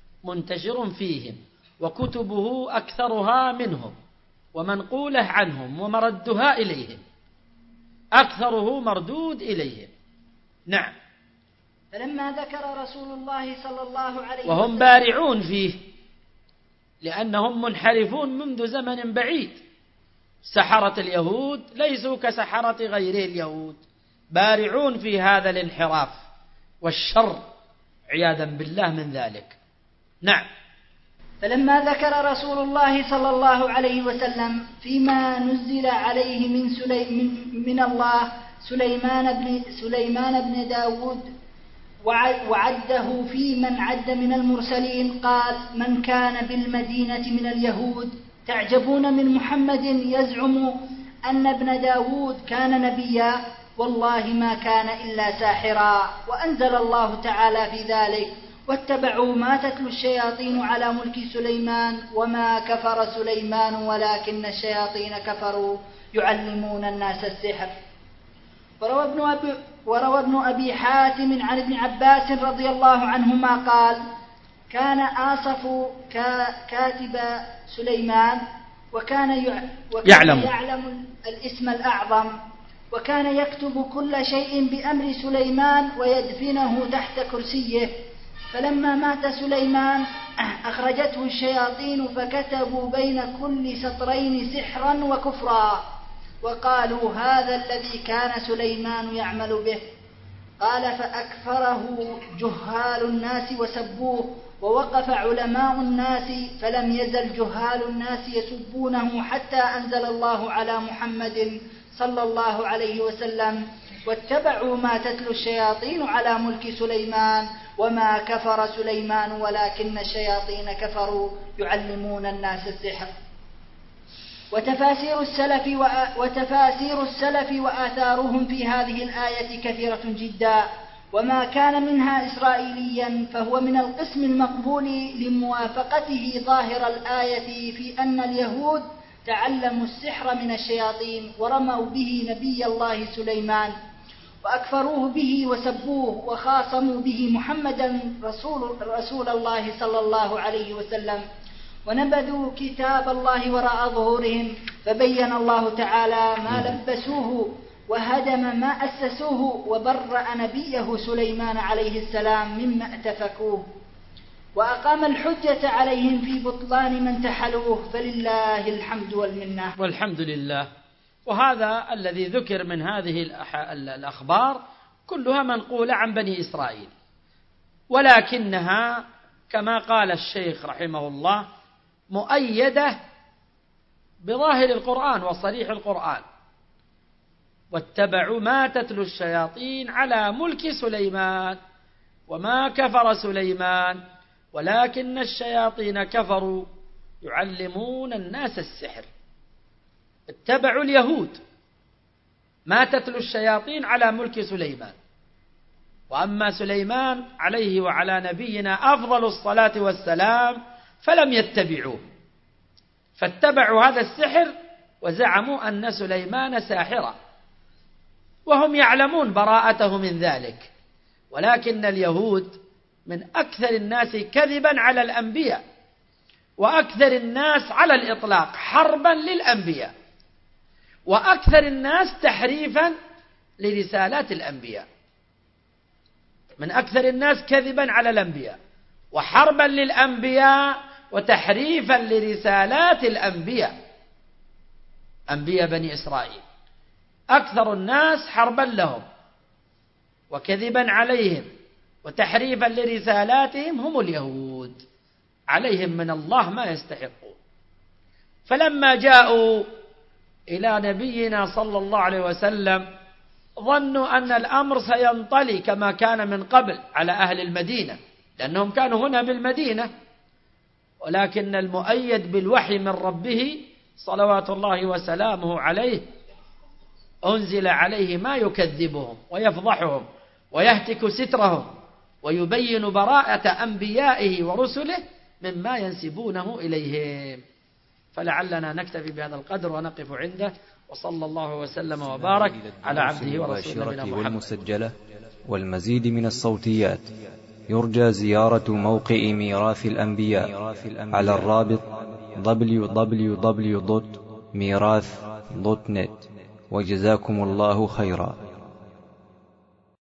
منتشر فيهم، وكتبه أكثرها منهم ومنقوله عنهم ومردها إليهم، أكثره مردود إليهم. نعم. فلما ذكر رسول الله صلى الله عليه وسلم وهم بارعون فيه لأنهم منحرفون منذ زمن بعيد. سحرة اليهود ليسوا كسحرة غيره اليهود، بارعون في هذا الانحراف والشر عياذا بالله من ذلك. نعم. فلما ذكر رسول الله صلى الله عليه وسلم فيما نزل عليه من, سلي من, من الله سليمان بن, سليمان بن داود وعده في من عد من المرسلين، قال: من كان بالمدينة من اليهود تعجبون من محمد يزعم أن ابن داود كان نبيا، والله ما كان إلا ساحرا. وأنزل الله تعالى في ذلك: واتبعوا ما تتلو الشياطين على ملك سليمان وما كفر سليمان ولكن الشياطين كفروا يعلمون الناس السحر. وروى ابن أبي, وروى ابن أبي حاتم عن ابن عباس رضي الله عنهما قال: كان آصف كاتب سليمان، وكان يعلم, يعلم الاسم الأعظم، وكان يكتب كل شيء بأمر سليمان ويدفنه تحت كرسيه. فلما مات سليمان أخرجته الشياطين فكتبوا بين كل سطرين سحرا وكفرا، وقالوا هذا الذي كان سليمان يعمل به. قال فأكفره جهال الناس وسبوه، ووقف علماء الناس فلم يزل جهال الناس يسبونه حتى أنزل الله على محمد صلى الله عليه وسلم واتبعوا ما تتلو الشياطين على ملك سليمان وما كفر سليمان ولكن الشياطين كفروا يعلمون الناس السحر. وتفاسير السلف وتفاسير السلف وآثارهم في هذه الآية كثيرة جدا، وما كان منها إسرائيليا فهو من القسم المقبول لموافقته ظاهر الآية في أن اليهود تعلموا السحر من الشياطين ورموا به نبي الله سليمان وأكفروه به وسبوه وخاصموا به محمدا رسول, رسول الله صلى الله عليه وسلم، ونبذوا كتاب الله وراء ظهورهم، فبين الله تعالى ما لبسوه وهدم ما أسسوه وبرأ نبيه سليمان عليه السلام مما اتفكوه، وأقام الحجة عليهم في بطلان من تحلوه، فلله الحمد والمنة. والحمد لله. وهذا الذي ذكر من هذه الأخبار كلها منقولة عن بني إسرائيل، ولكنها كما قال الشيخ رحمه الله مؤيدة بظاهر القرآن وصريح القرآن. واتبعوا ما تتلو الشياطين على ملك سليمان وما كفر سليمان ولكن الشياطين كفروا يعلمون الناس السحر. اتبعوا اليهود ما تتلو الشياطين على ملك سليمان، وأما سليمان عليه وعلى نبينا أفضل الصلاة والسلام فلم يتبعوه، فاتبعوا هذا السحر وزعموا أن سليمان ساحرا، وهم يعلمون براءته من ذلك. ولكن اليهود من أكثر الناس كذبا على الأنبياء، وأكثر الناس على الإطلاق حربا للأنبياء، وأكثر الناس تحريفا لرسالات الأنبياء. من أكثر الناس كذبا على الأنبياء وحربا للأنبياء وتحريفا لرسالات الأنبياء. أنبياء بني إسرائيل أكثر الناس حربا لهم وكذبا عليهم وتحريفا لرسالاتهم هم اليهود، عليهم من الله ما يستحقون. فلما جاءوا إلى نبينا صلى الله عليه وسلم ظنوا أن الأمر سينطلي كما كان من قبل على أهل المدينة، لأنهم كانوا هنا بالمدينة، ولكن المؤيد بالوحي من ربه صلوات الله وسلامه عليه أنزل عليه ما يكذبهم ويفضحهم ويهتك سترهم ويبين براءة أنبيائه ورسله مما ينسبونه إليهم. فلعلنا نكتفي بهذا القدر ونقف عنده، وصلى الله وسلم وبارك على عبده ورسوله نبينا محمد. والمسجلة والمزيد من الصوتيات يرجى زيارة موقع ميراث الأنبياء على الرابط دبليو دبليو دبليو دوت ميراث دوت نت. وجزاكم الله خيرا.